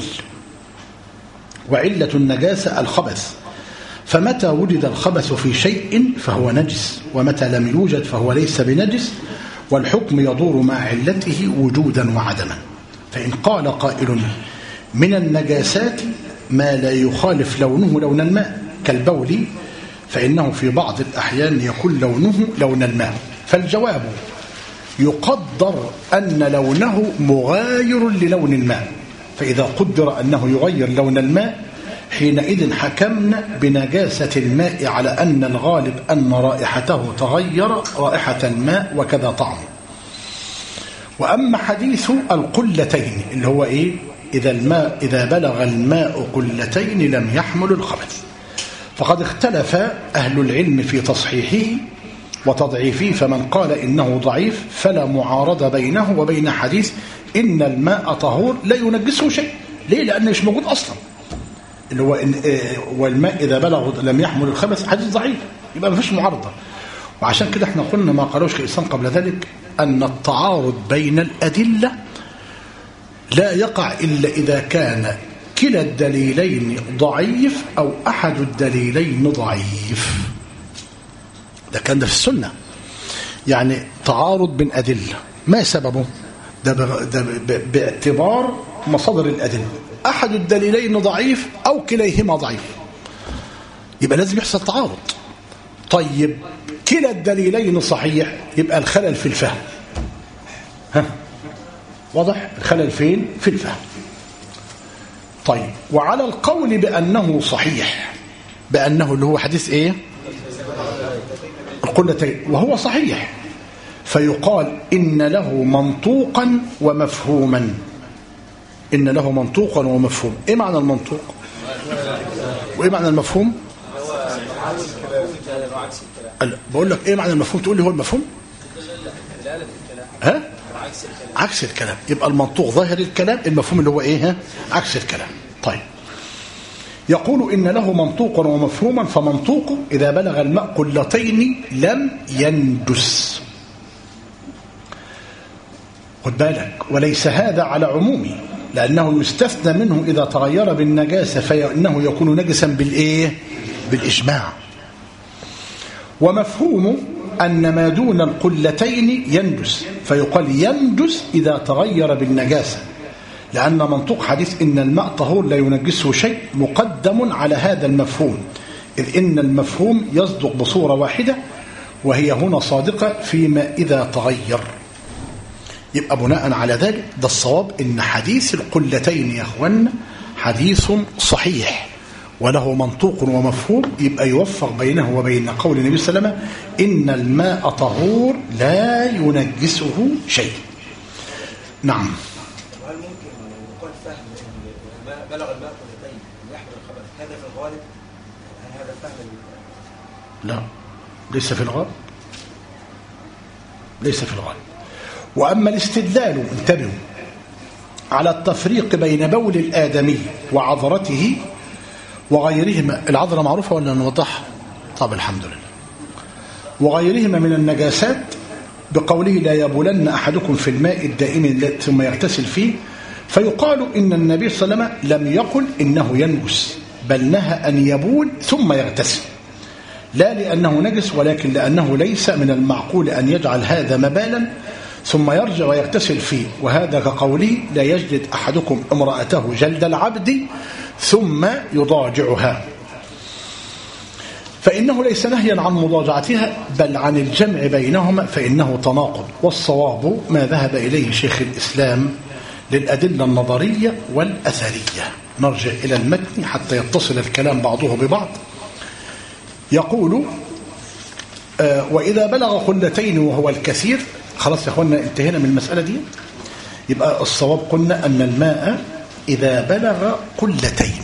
وعلة النجاسة الخبث، فمتى وجد الخبث في شيء فهو نجس، ومتى لم يوجد فهو ليس بنجس، والحكم يدور مع علته وجودا وعدما. فإن قال قائل: من النجاسات ما لا يخالف لونه لون الماء كالبول، فإنه في بعض الأحيان يكون لونه لون الماء. فالجواب: يقدر أن لونه مغاير للون الماء، فإذا قدر أنه يغير لون الماء حينئذ حكمنا بنجاسة الماء على أن الغالب أن رائحته تغير رائحة الماء وكذا طعمه. وأما حديث القلتين اللي هو إيه؟ إذا بلغ الماء قلتين لم يحمل الخبث، فقد اختلف أهل العلم في تصحيحه وتضعيفه. فمن قال إنه ضعيف فلا معارضة بينه وبين حديث إن الماء طهور لا ينجسه شيء. ليه؟ لأنه مش موجود أصلا، اللي هو والماء إذا بلغ لم يحمل الخبث حديث ضعيف، يبقى ما فيش معارضة. وعشان كده احنا قلنا ما قالوش الإنسان قبل ذلك أن التعارض بين الأدلة لا يقع إلا إذا كان كلا الدليلين ضعيف أو أحد الدليلين ضعيف. ده كان ده في السنة، يعني تعارض بين أدلة ما سببه؟ ده باعتبار مصادر الأدلة، أحد الدليلين ضعيف أو كليهما ضعيف، يبقى لازم يحصل تعارض. طيب كلا الدليلين صحيح، يبقى الخلل في الفهم. واضح؟ الخلل فين؟ في الفهم. طيب وعلى القول بأنه صحيح، بأنه اللي هو حديث إيه؟ القلتين، وهو صحيح، فيقال إن له منطوقا ومفهوما. إن له منطوقا ومفهوم. إيه معنى المنطوق؟ وإيه معنى المفهوم؟ بقول لك إيه معنى المفهوم تقول لي هو المفهوم؟ ها؟ عكس الكلام. يبقى المنطوق ظاهر الكلام، المفهوم اللي هو إيه؟ عكس الكلام. طيب يقول إن له منطوقا ومفهوما، فمنطوقه إذا بلغ الماء قلتين لم ينجس. خد بالك، وليس هذا على عمومي، لأنه يستثنى منه إذا تغير بالنجاسة فإنه يكون نجسا بالإيه؟ بالإجماع. ومفهومه أن ما دون القلتين ينجس، فيقال ينجس إذا تغير بالنجاسة، لأن منطوق حديث إن الماء طهور لا ينجسه شيء مقدم على هذا المفهوم، إذ إن المفهوم يصدق بصورة واحدة، وهي هنا صادقة فيما إذا تغير. يبقى بناء على ذلك ده الصواب إن حديث القلتين يا أخوانا حديث صحيح وله منطوق ومفهوم، يبقى يوفق بينه وبين قول النبي صلى الله عليه وسلم إن الماء طهور لا ينجسه شيء. نعم. وهل ممكن يقال فهم ان بلغ الماء قلتين يحمل الخبث هذا في الغالب؟ هل هذا فهم؟ لا، ليس في الغالب، ليس في الغالب. وأما الاستدلال، انتبهوا، على التفريق بين بول الآدمي وعذرته وغيرهما، العذرة معروفة ولا نوضحها؟ طب الحمد لله. وغيرهما من النجاسات بقوله لا يبولن أحدكم في الماء الدائم ثم يغتسل فيه، فيقال إن النبي صلى الله عليه وسلم لم يقل إنه ينجس، بل نهى أن يبول ثم يغتسل، لا لأنه نجس ولكن لأنه ليس من المعقول أن يجعل هذا مبالا ثم يرجع ويغتسل فيه، وهذا كقوله لا يجلد أحدكم امرأته جلد العبد ثم يضاجعها، فإنه ليس نهيا عن مضاجعتها بل عن الجمع بينهما فإنه تناقض، والصواب ما ذهب إليه شيخ الإسلام للأدلة النظرية والأثرية. نرجع إلى المتن حتى يتصل الكلام بعضه ببعض. يقول وإذا بلغ قلتين وهو الكثير. خلاص يا أخوانا انتهينا من المسألة دي. يبقى الصواب قلنا أن الماء إذا بلغ قلتين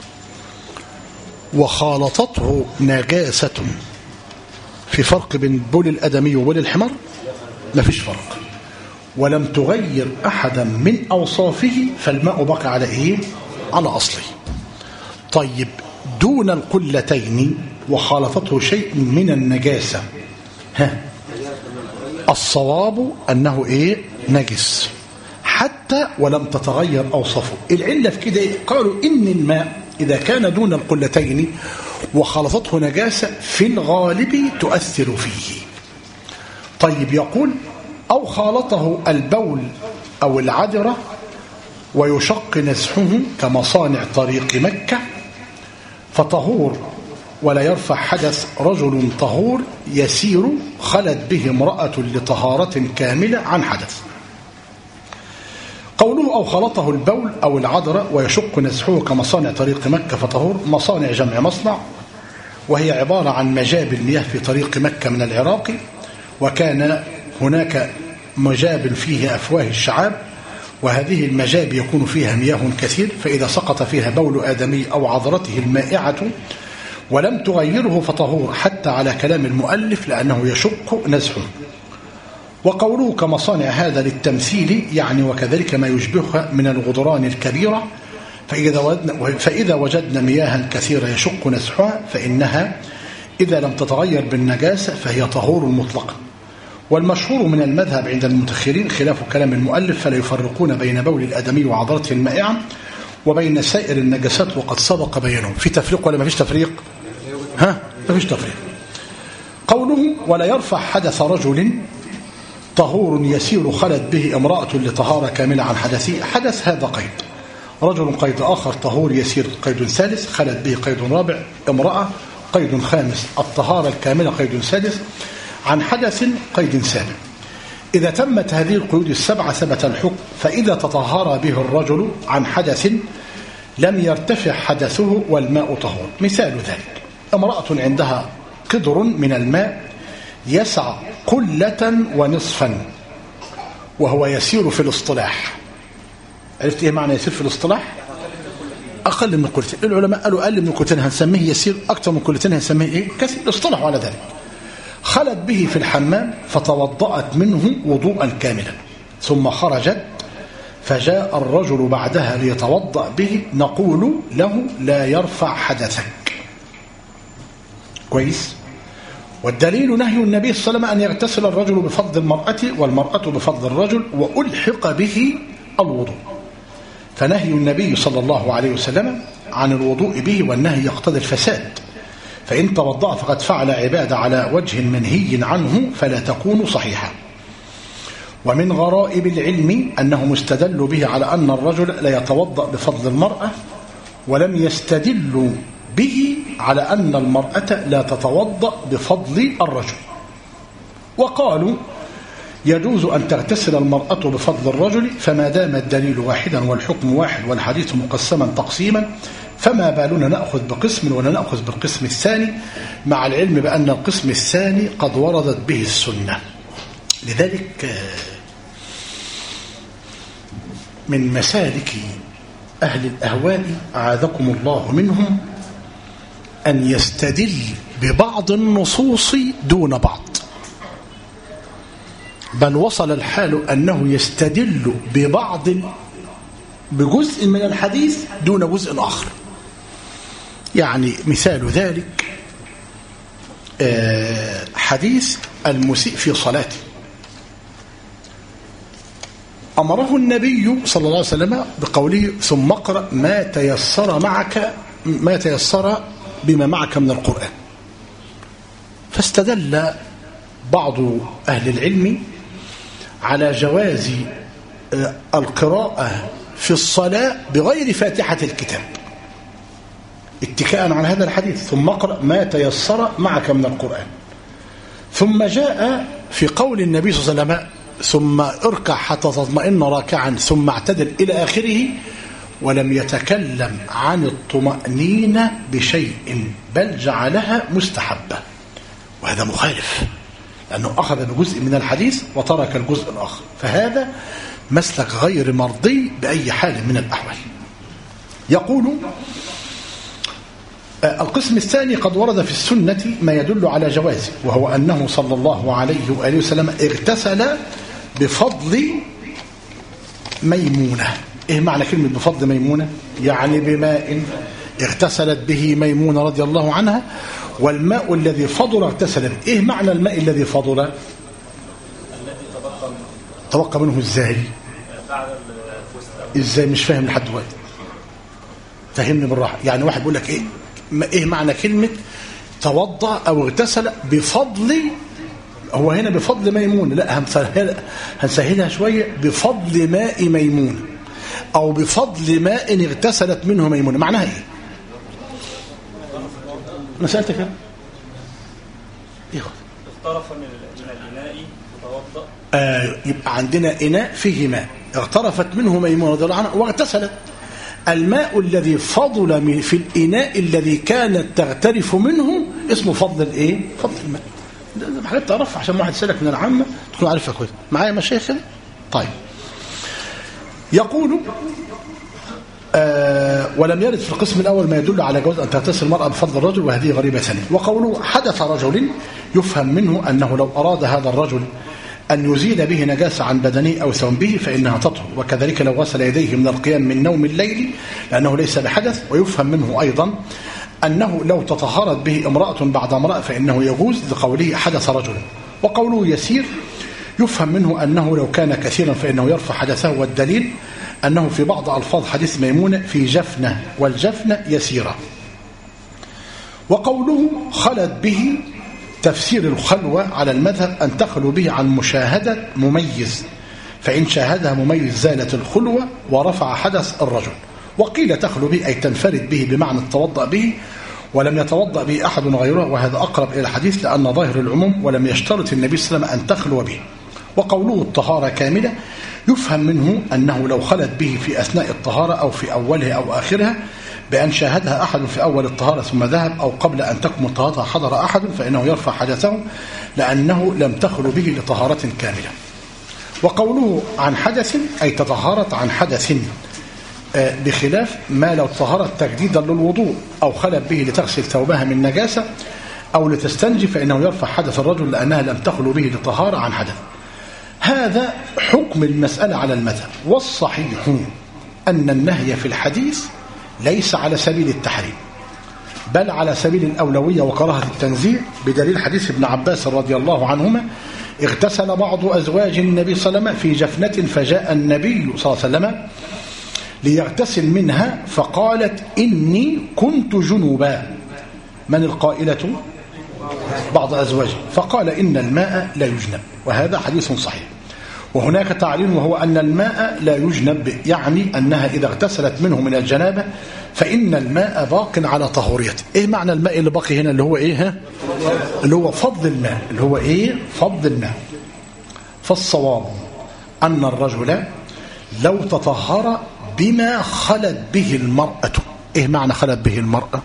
وخالطته نجاسة، في فرق بين بول الأدمي وبول الحمار؟ ما فيش فرق. ولم تغير أحدا من أوصافه فالماء بقى على إيه؟ على أصله. طيب دون القلتين وخالطته شيء من النجاسة، الصواب أنه إيه؟ نجس حتى ولم تتغير أوصافه. العلة في كده قالوا إن الماء إذا كان دون القلتين وخالطته نجاسة في الغالب تؤثر فيه. طيب يقول أو خالطه البول أو العذرة ويشق نزحه كمصانع طريق مكة فطهور ولا يرفع حدث رجل طهور يسير خلت به امرأة لطهارة كاملة عن حدث. قوله أو خلطه البول أو العذرة ويشق نزحه كمصانع طريق مكة فطهور، مصانع جمع مصنع، وهي عبارة عن مجاب المياه في طريق مكة من العراق، وكان هناك مجاب فيه أفواه الشعاب، وهذه المجاب يكون فيها مياه كثير، فإذا سقط فيها بول آدمي أو عذرته المائعة ولم تغيره فطهور، حتى على كلام المؤلف لأنه يشق نزحه. وقوله كمصانع هذا للتمثيل يعني وكذلك ما يشبهها من الغدران الكبيرة، فإذا وجدنا مياها كثيرة يشق نزحها فإنها إذا لم تتغير بالنجاسة فهي طهور مطلقا. والمشهور من المذهب عند المتأخرين خلاف كلام المؤلف، فلا يفرقون بين بول الآدمي وعذرته المائعة وبين سائر النجاسات وقد سبق بينهم. في تفريق ولا ما فيش تفريق؟ ما فيش تفريق. قوله ولا يرفع حدث رجل طهور يسير خلت به امرأة لطهارة كاملة عن حدثه. حدث هذا قيد، رجل قيد آخر، طهور يسير قيد ثالث، خلت به قيد رابع، امرأة قيد خامس، الطهارة الكاملة قيد سادس، عن حدث قيد سابع. إذا تمت هذه القيود السبعة ثبت الحكم. فإذا تطهر به الرجل عن حدث لم يرتفع حدثه والماء طهور. مثال ذلك امرأة عندها قدر من الماء يسع قلة ونصفا وهو يسير في الاصطلاح. عرفت ايه معنى يسير في الاصطلاح؟ اقل من قلتين. العلماء قالوا اقل من قلتين هنسميه يسير، اكثر من قلتين هنسميه ايه؟ كثير. اصطلحوا على ذلك. خلت به في الحمام فتوضأت منه وضوءا كاملا ثم خرجت فجاء الرجل بعدها ليتوضأ به، نقول له لا يرفع حدثك. كويس. والدليل نهي النبي صلى الله عليه وسلم أن يغتسل الرجل بفضل المرأة والمرأة بفضل الرجل وألحق به الوضوء، فنهي النبي صلى الله عليه وسلم عن الوضوء به، والنهي يقتضي الفساد، فإن توضأ فقد فعل عبادة على وجه منهي عنه فلا تكون صحيحة. ومن غرائب العلم أنه مستدل به على أن الرجل لا يتوضأ بفضل المرأة، ولم يستدل به على أن المرأة لا تتوضأ بفضل الرجل. وقالوا يجوز أن تغتسل المرأة بفضل الرجل، فما دام الدليل واحدا والحكم واحد والحديث مقسما تقسيما، فما بالنا نأخذ بقسم ولا نأخذ بالقسم الثاني، مع العلم بأن القسم الثاني قد وردت به السنة. لذلك من مسالك أهل الأهواء أعاذكم الله منهم أن يستدل ببعض النصوص دون بعض، بل وصل الحال أنه يستدل بجزء من الحديث دون جزء آخر. يعني مثال ذلك حديث المسيء في صلاته، أمره النبي صلى الله عليه وسلم بقوله ثم اقرأ ما تيسر بما معك من القرآن. فاستدل بعض أهل العلم على جواز القراءة في الصلاة بغير فاتحة الكتاب اتكاء على هذا الحديث، ثم اقرأ ما تيسر معك من القرآن. ثم جاء في قول النبي صلى الله عليه وسلم ثم اركع حتى تطمئن راكعا ثم اعتدل إلى آخره، ولم يتكلم عن الطمأنينة بشيء بل جعلها مستحبة، وهذا مخالف لأنه أخذ بجزء من الحديث وترك الجزء الآخر، فهذا مسلك غير مرضي بأي حال من الأحوال. يقول القسم الثاني قد ورد في السنة ما يدل على جوازه، وهو أنه صلى الله عليه وآله وسلم اغتسل بفضل ميمونة. إيه معنى كلمة بفضل ميمونة؟ يعني بماء اغتسلت به ميمونة رضي الله عنها، والماء الذي فضل اغتسل به. إيه معنى الماء الذي فضل؟ الذي تبقى منه إزاي؟ بعد إزاي؟ مش فاهم لحد دلوقتي، فهمني بالراحة. يعني واحد بيقول لك إيه معنى كلمة توضأ أو اغتسل بفضل، هو هنا بفضل ميمونة، لا هنسهلها شوية، بفضل ماء ميمونة أو بفضل ماء اغتسلت منه ميمونة. معناها إيه؟ أنا سألتك كده اغترف من الإناء وتوضأ. يبقى عندنا إناء فيه ماء اغترفت منه ميمونة رضي الله عنها واغتسلت. الماء الذي فضل في الإناء الذي كانت تغترف منه اسمه فضل الإيه؟ فضل الماء. ده حاجات تعرفها عشان واحد يسألك من العامة تكون عارفها كويس. معايا مشايخ كده؟ طيب. يقول ولم يرد في القسم الأول ما يدل على جواز أن تغتسل المرأة بفضل الرجل، وهذه غريبة ثانية. وقوله حدث رجل يفهم منه أنه لو أراد هذا الرجل أن يزيل به نجاسة عن بدنه أو ثوبه فإنها تطهر، وكذلك لو غسل يديه من القيام من نوم الليل لأنه ليس بحدث. ويفهم منه أيضا أنه لو تطهرت به امرأة بعد امرأة فإنه يجوز لقوله حدث رجل. وقوله يسير يفهم منه أنه لو كان كثيرا فإنه يرفع حدثه، والدليل أنه في بعض ألفاظ حديث ميمونة في جفنة، والجفنة يسيرة. وقوله خلت به تفسير الخلوة على المذهب أن تخلو به عن مشاهدة مميز، فإن شاهدها مميز زالت الخلوة ورفع حدث الرجل. وقيل تخلو به أي تنفرد به بمعنى التوضأ به ولم يتوضأ به أحد غيره، وهذا أقرب إلى الحديث لأن ظاهر العموم ولم يشترط النبي صلى الله عليه وسلم أن تخلو به. وقوله الطهارة كاملة يفهم منه أنه لو خلت به في أثناء الطهارة أو في أولها أو آخرها بأن شاهدها أحد في أول الطهارة ثم ذهب، أو قبل أن تكمل طهارتها حضر أحد فإنه يرفع حدثه لأنه لم تخلو به لطهارة كاملة. وقوله عن حدث أي تطهرت عن حدث، بخلاف ما لو طهرت تجديدا للوضوء أو خلت به لتغسل ثوبها من نجاسة أو لتستنجي فإنه يرفع حدث الرجل لأنها لم تخلو به لطهارة عن حدث. هذا حكم المسألة على المذهب. والصحيح أن النهي في الحديث ليس على سبيل التحريم بل على سبيل الأولوية وكراهة التنزيع، بدليل حديث ابن عباس رضي الله عنهما اغتسل بعض أزواج النبي صلى الله عليه وسلم في جفنة فجاء النبي صلى الله عليه وسلم ليغتسل منها فقالت إني كنت جنوبا. من القائلة؟ بعض أزواجه. فقال إن الماء لا يجنب، وهذا حديث صحيح. وهناك تعليل وهو أن الماء لا يجنب، يعني أنها إذا اغتسلت منه من الجنابة فإن الماء باق على طهوريته. إيه معنى الماء اللي باقي هنا اللي هو إيه؟ اللي هو فضل الماء، اللي هو إيه؟ فضل الماء. فالصواب أن الرجل لو تطهر بما خلت به المرأة. إيه معنى خلت به المرأة؟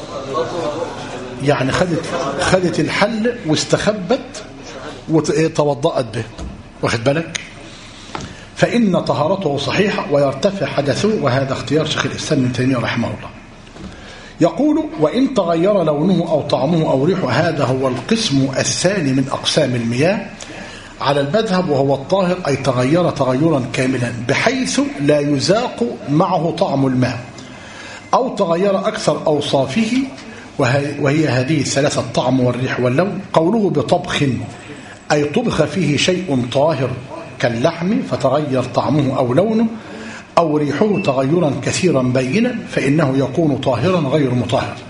يعني خدت الحل واستخبت وتوضأت به، واخد بالك؟ فإن طهارته صحيحة ويرتفع حدثه، وهذا اختيار شيخ الإسلام ابن تيمية رحمه الله. يقول وإن تغير لونه أو طعمه أو ريحه، هذا هو القسم الثاني من أقسام المياه على المذهب، وهو الطاهر أي تغير تغيرا كاملا بحيث لا يذاق معه طعم الماء، أو تغير أكثر أوصافه وهي هذه الثلاثة: الطعم والريح واللون. قوله بطبخ أي طبخ فيه شيء طاهر كاللحم فتغير طعمه أو لونه أو ريحه تغيرا كثيرا بينا فإنه يكون طاهرا غير مطهر.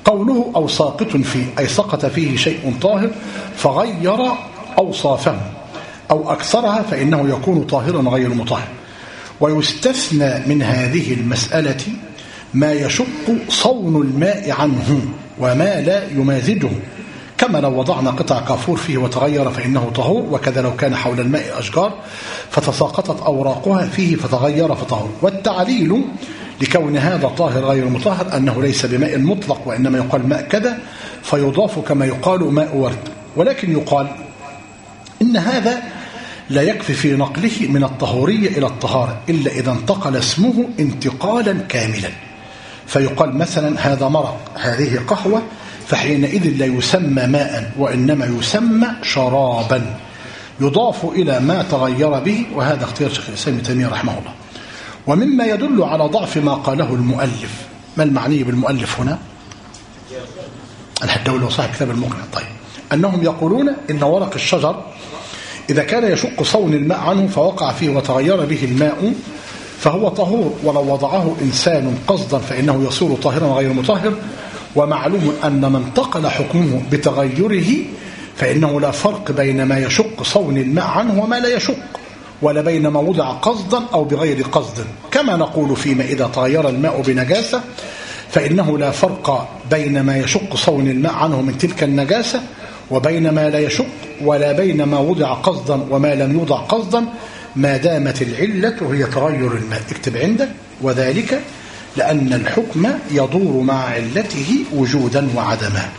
قوله أو ساقط فيه أي سقط فيه شيء طاهر فغير أوصافه أو أكثرها فإنه يكون طاهرا غير مطهر. ويستثنى من هذه المسألة ما يشق صون الماء عنه وما لا يمازجه، كما لو وضعنا قطع كافور فيه وتغير فإنه طهور، وكذا لو كان حول الماء أشجار فتساقطت أوراقها فيه فتغير فطهور. والتعليل لكون هذا طاهر غير مطهر أنه ليس بماء مطلق، وإنما يقال ماء كذا فيضاف كما يقال ماء ورد. ولكن يقال إن هذا لا يكفي في نقله من الطهورية إلى الطهارة إلا إذا انتقل اسمه انتقالا كاملا، فيقال مثلا هذا مرق، هذه قهوة، فحينئذ لا يسمى ماء وإنما يسمى شرابا يضاف إلى ما تغير به. وهذا اختيار شيخ الإسلام ابن تيمية رحمه الله. ومما يدل على ضعف ما قاله المؤلف، ما المعني بالمؤلف هنا؟ الحداوي هو صاحب كتاب المقنع. طيب، أنهم يقولون إن ورق الشجر إذا كان يشق صون الماء عنه فوقع فيه وتغير به الماء فهو طهور، ولو وضعه إنسان قصدا فإنه يصير طاهرا غير مطهر. ومعلوم أن من انتقل حكمه بتغيره فإنه لا فرق بين ما يشق صون الماء عنه وما لا يشق، ولا بين ما وضع قصدا أو بغير قصد. كما نقول فيما إذا تغير الماء بنجاسة فإنه لا فرق بين ما يشق صون الماء عنه من تلك النجاسة وبين ما لا يشق، ولا بين ما وضع قصدا وما لم يوضع قصدا، ما دامت العلة هي تغير الماء. اكتب عندك: وذلك لأن الحكم يدور مع علته وجودا وعدما.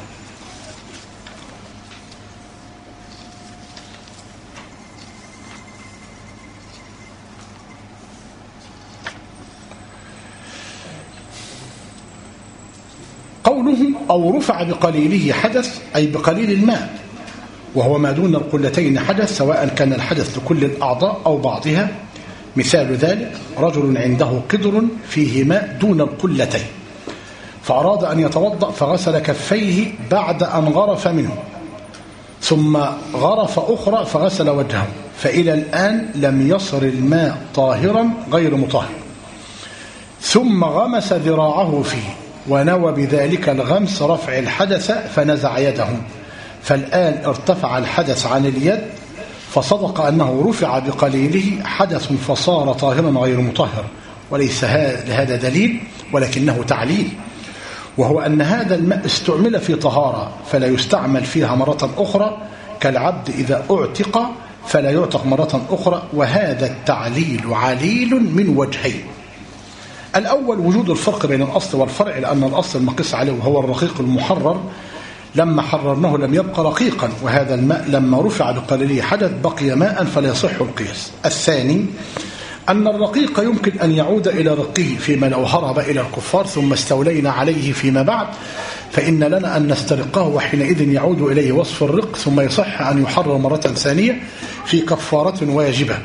قوله أو رفع بقليله حدث أي بقليل الماء، وهو ما دون القلتين حدث، سواء كان الحدث لكل الأعضاء أو بعضها. مثال ذلك رجل عنده قدر فيه ماء دون القلتين فأراد أن يتوضأ فغسل كفيه بعد أن غرف منه، ثم غرف أخرى فغسل وجهه، فإلى الآن لم يصر الماء طاهرا غير مطهر، ثم غمس ذراعه فيه ونوى بذلك الغمس رفع الحدث فنزع يده، فالآن ارتفع الحدث عن اليد، فصدق أنه رفع بقليله حدث فصار طاهرا غير مطهر. وليس هذا دليل ولكنه تعليل، وهو أن هذا الماء استعمل في طهارة فلا يستعمل فيها مرة أخرى، كالعبد إذا أعتق فلا يعتق مرة أخرى. وهذا التعليل عليل من وجهين: الأول وجود الفرق بين الأصل والفرع، لأن الأصل المقيس عليه وهو الرقيق المحرر، لما حررناه لم يبقى رقيقا، وهذا الماء لما رفع بقليله حدث بقي ماء فلا يصح القياس. الثاني أن الرقيق يمكن أن يعود إلى رقه فيما لو هرب إلى الكفار ثم استولينا عليه فيما بعد، فإن لنا أن نسترقه وحينئذ يعود إليه وصف الرق، ثم يصح أن يحرر مرة ثانية في كفارة واجبة.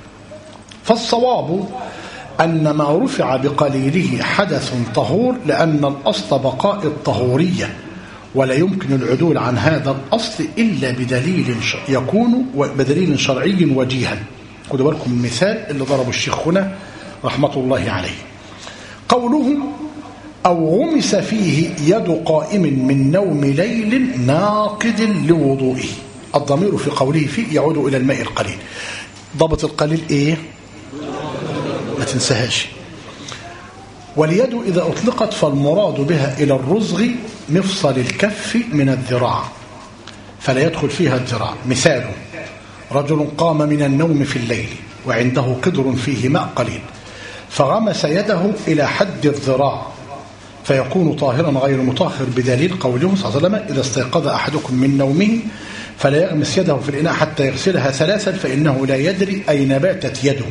فالصواب أن ما رفع بقليله حدث طهور، لأن الأصل بقاء الطهورية، ولا يمكن العدول عن هذا الأصل إلا بدليل يكون بدليل شرعي وجيها. خذوا بالكم من المثال اللي ضربه الشيخ هنا رحمة الله عليه. قوله أو غمس فيه يد قائم من نوم ليل ناقد لوضوئه، الضمير في قوله فيه يعود إلى الماء القليل. ضبط القليل إيه؟ ما تنساهاش. واليد إذا أطلقت فالمراد بها إلى الرزغ مفصل الكف من الذراع، فلا يدخل فيها الذراع. مثاله رجل قام من النوم في الليل وعنده قدر فيه ماء قليل فغمس يده إلى حد الذراع فيكون طاهرا غير مطهر، بدليل قوله صلى الله عليه وسلم: إذا استيقظ أحدكم من نومه فلا يغمس يده في الإناء حتى يغسلها ثلاثا فإنه لا يدري أين باتت يده.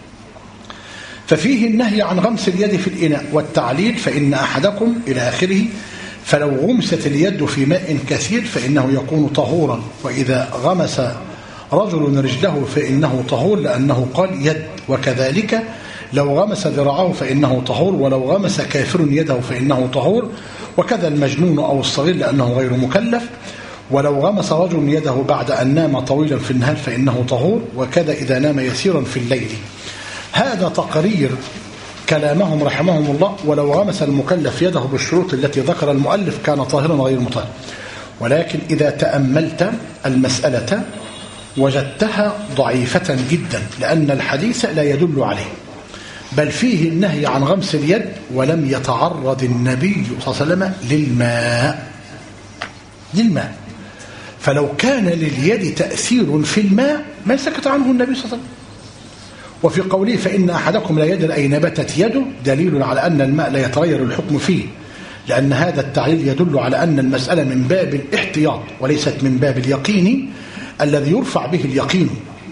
ففيه النهي عن غمس اليد في الإناء، والتعليل فإن أحدكم إلى آخره، فلو غمست اليد في ماء كثير فإنه يكون طهورا، وإذا غمس رجل رجله فإنه طهور لأنه قال يد، وكذلك لو غمس ذراعه فإنه طهور، ولو غمس كافر يده فإنه طهور، وكذا المجنون أو الصغير لأنه غير مكلف، ولو غمس رجل يده بعد أن نام طويلا في النهار فإنه طهور، وكذا إذا نام يسيرا في الليل. هذا تقرير كلامهم رحمهم الله: ولو غمس المكلف يده بالشروط التي ذكر المؤلف كان طاهرا غير مطهر، ولكن إذا تأملت المسألة وجدتها ضعيفة جدا، لأن الحديث لا يدل عليه، بل فيه النهي عن غمس اليد، ولم يتعرض النبي صلى الله عليه وسلم للماء. فلو كان لليد تأثير في الماء ما سكت عنه النبي صلى الله عليه وسلم. وفي قوله: فإن أحدكم لا يدري أين بتت يده، دليل على أن الماء لا يتغير الحكم فيه، لأن هذا التعليل يدل على أن المسألة من باب الاحتياط وليست من باب اليقين الذي يرفع به اليقين.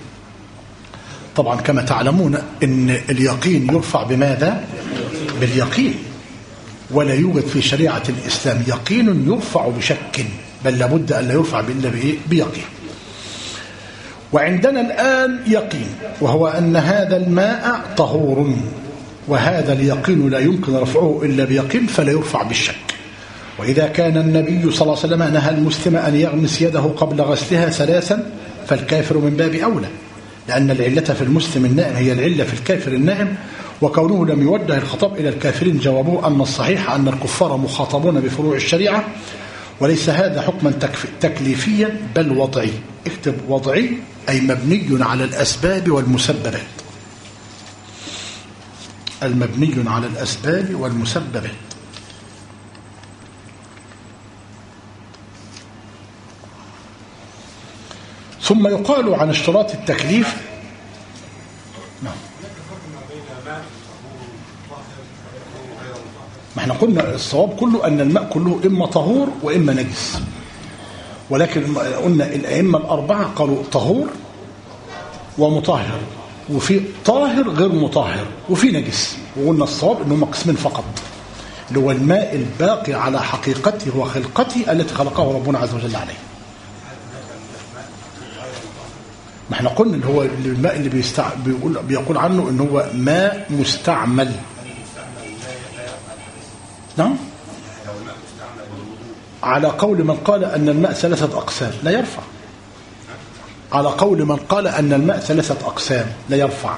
طبعا كما تعلمون أن اليقين يرفع بماذا؟ باليقين، ولا يوجد في شريعة الإسلام يقين يرفع بشك، بل لابد أن لا يرفع إلا بيقين. وعندنا الآن يقين، وهو أن هذا الماء طهور، وهذا اليقين لا يمكن رفعه إلا بيقين، فلا يرفع بالشك. وإذا كان النبي صلى الله عليه وسلم نهى المسلم أن يغمس يده قبل غسلها 3، فالكافر من باب أولى، لأن العلة في المسلم النائم هي العلة في الكافر النائم. وكونه لم يوجه الخطاب إلى الكافرين جوابوه أن الصحيح أن الكفار مخاطبون بفروع الشريعة، وليس هذا حكما تكليفيا بل وضعي. اكتب وضعي أي مبني على الأسباب والمسببات، المبني على الأسباب والمسببات. ثم يقال عن اشتراط التكليف. نعم، ما احنا قلنا الصواب كله أن الماء كله إما طهور وإما نجس، ولكن قلنا الأئمة الأربعة قالوا طهور ومطهر، وفي طاهر غير مطهر، وفي نجس. وقلنا الصواب أنهم قسمين فقط، اللي هو الماء الباقي على حقيقته وخلقته التي خلقه ربنا عز وجل عليه. ما احنا قلنا اللي هو الماء اللي بيقول عنه أنه هو ماء مستعمل. نعم، على قول من قال أن الماء 3 أقسام لا يرفع، على قول من قال أن الماء 3 أقسام لا يرفع.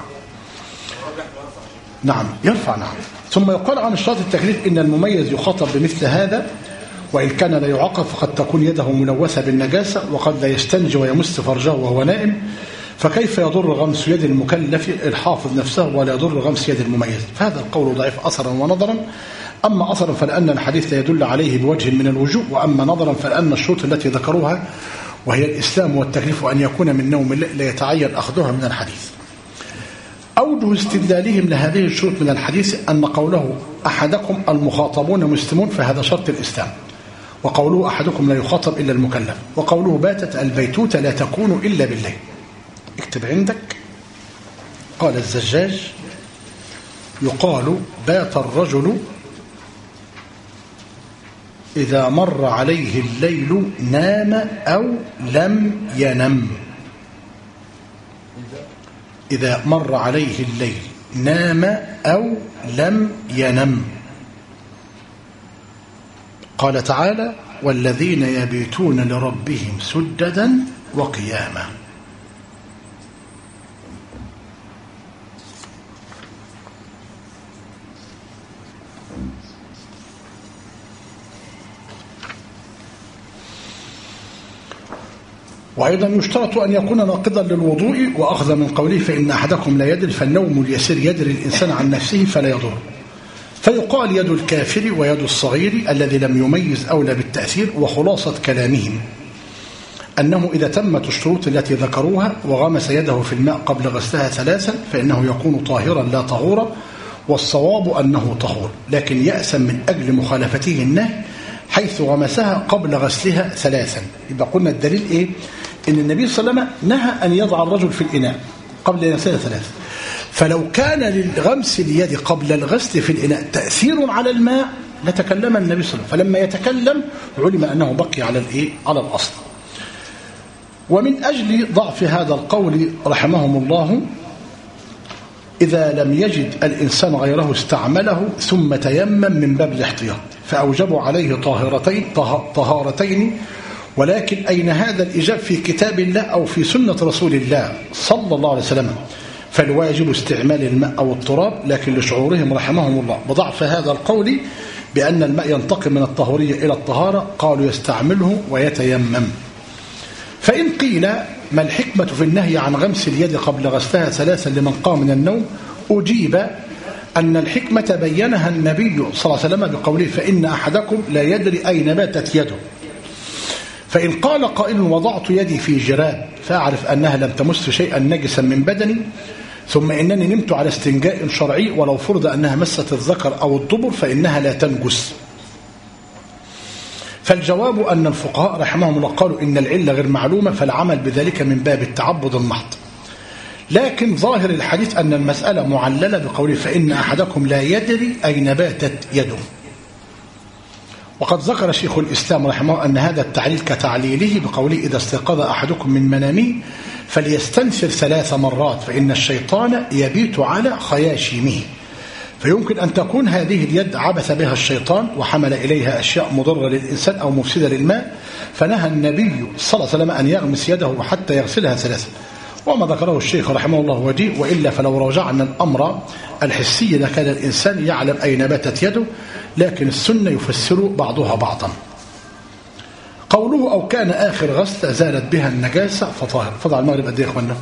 نعم يرفع. نعم. ثم يقال عن اشتراط التكليف إن المميز يخاطب بمثل هذا، وإن كان لا يعاقب فقد تكون يده ملوثة بالنجاسة، وقد لا يستنجي ويمس فرجه وهو نائم، فكيف يضر غمس يد المكلف الحافظ نفسه ولا يضر غمس يد المميز؟ فهذا القول ضعيف أثرا ونظرا. أما أثرا فلأن الحديث لا يدل عليه بوجه من الوجوه، وأما نظرا فلأن الشروط التي ذكروها وهي الإسلام والتكليف وأن يكون من نوم لا يتعين أخذها من الحديث. أوجه استدلالهم لهذه الشروط من الحديث أن قوله أحدكم المخاطبون مسلمون فهذا شرط الإسلام، وقوله أحدكم لا يخاطب إلا المكلف، وقوله باتت البيتوتة لا تكون إلا بالليل. اكتب عندك. قال الزجاج: يقال بات الرجل إذا مر عليه الليل نام أو لم ينم. إذا مر عليه الليل نام أو لم ينم. قال تعالى: والذين يبيتون لربهم سجدا وقياما. وأيضا يشترط أن يكون ناقضا للوضوء، وأخذ من قوله فإن أحدكم لا يدري، فالنوم اليسير يدري الإنسان عن نفسه فلا يضر. فيقال يد الكافر ويد الصغير الذي لم يميز أولى بالتأثير. وخلاصة كلامهم أنه إذا تمت الشروط التي ذكروها وغمس يده في الماء قبل غسلها 3 فإنه يكون طاهرا لا طهورا، والصواب أنه طهور، لكن يأسم من أجل مخالفته النهي حيث غمسها قبل غسلها 3. يبقى قلنا الدليل إيه؟ إن النبي صلى الله عليه وسلم نهى أن يضع الرجل في الإناء قبل غسلها 3. فلو كان للغمس اليد قبل الغسل في الإناء تأثير على الماء لتكلم النبي صلى الله عليه وسلم، فلما يتكلم علم أنه بقي على الإيه؟ على الأصل. ومن أجل ضعف هذا القول رحمهم الله إذا لم يجد الإنسان غيره استعمله ثم تيمم من باب الاحتياط، فأوجبوا عليه طهارتين. ولكن أين هذا الإجاب في كتاب الله أو في سنة رسول الله صلى الله عليه وسلم؟ فالواجب استعمال الماء أو التراب، لكن لشعورهم رحمهم الله بضعف هذا القول بأن الماء ينتقل من الطهورية إلى الطهارة، قالوا يستعمله ويتيمم. فإن قيل ما الحكمة في النهي عن غمس اليد قبل غسلها 3 لمن قام من النوم، أجيب أن الحكمة بينها النبي صلى الله عليه وسلم بقوله فإن أحدكم لا يدري أين باتت يده. فإن قال قائل وضعت يدي في جراب فأعرف أنها لم تمس شيئا نجسا من بدني، ثم إنني نمت على استنجاء شرعي ولو فرض أنها مست الذكر أو الدبر فإنها لا تنجس. فالجواب أن الفقهاء رحمهم الله قالوا إن العلة غير معلومة، فالعمل بذلك من باب التعبد المحض. لكن ظاهر الحديث أن المسألة معللة بقوله فإن أحدكم لا يدري أين باتت يده. وقد ذكر شيخ الإسلام رحمه الله أن هذا التعليل كتعليله بقوله إذا استيقظ أحدكم من منامه فليستنثر 3 مرات فإن الشيطان يبيت على خياشيمه. فيمكن أن تكون هذه اليد عبث بها الشيطان وحمل إليها أشياء مضرة للإنسان أو مفسدة للماء، فنهى النبي صلى الله عليه وسلم أن يغمس يده حتى يغسلها 3. وما ذكره الشيخ رحمه الله وجيه، وإلا فلو راجعنا الأمر الحسي لكان الإنسان يعلم أين باتت يده، لكن السنة يفسر بعضها بعضا. قوله أو كان آخر غسل زالت بها النجاسة فطاهر. فضع المغرب قد ايه يا اخوانا؟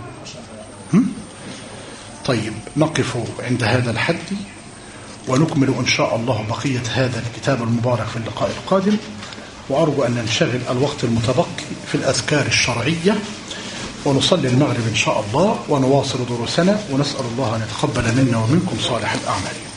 طيب نقف عند هذا الحد ونكمل إن شاء الله بقية هذا الكتاب المبارك في اللقاء القادم، وأرجو أن ننشغل الوقت المتبقي في الأذكار الشرعية ونصلي المغرب إن شاء الله ونواصل دروسنا، ونسأل الله أن يتقبل منا ومنكم صالح الأعمال.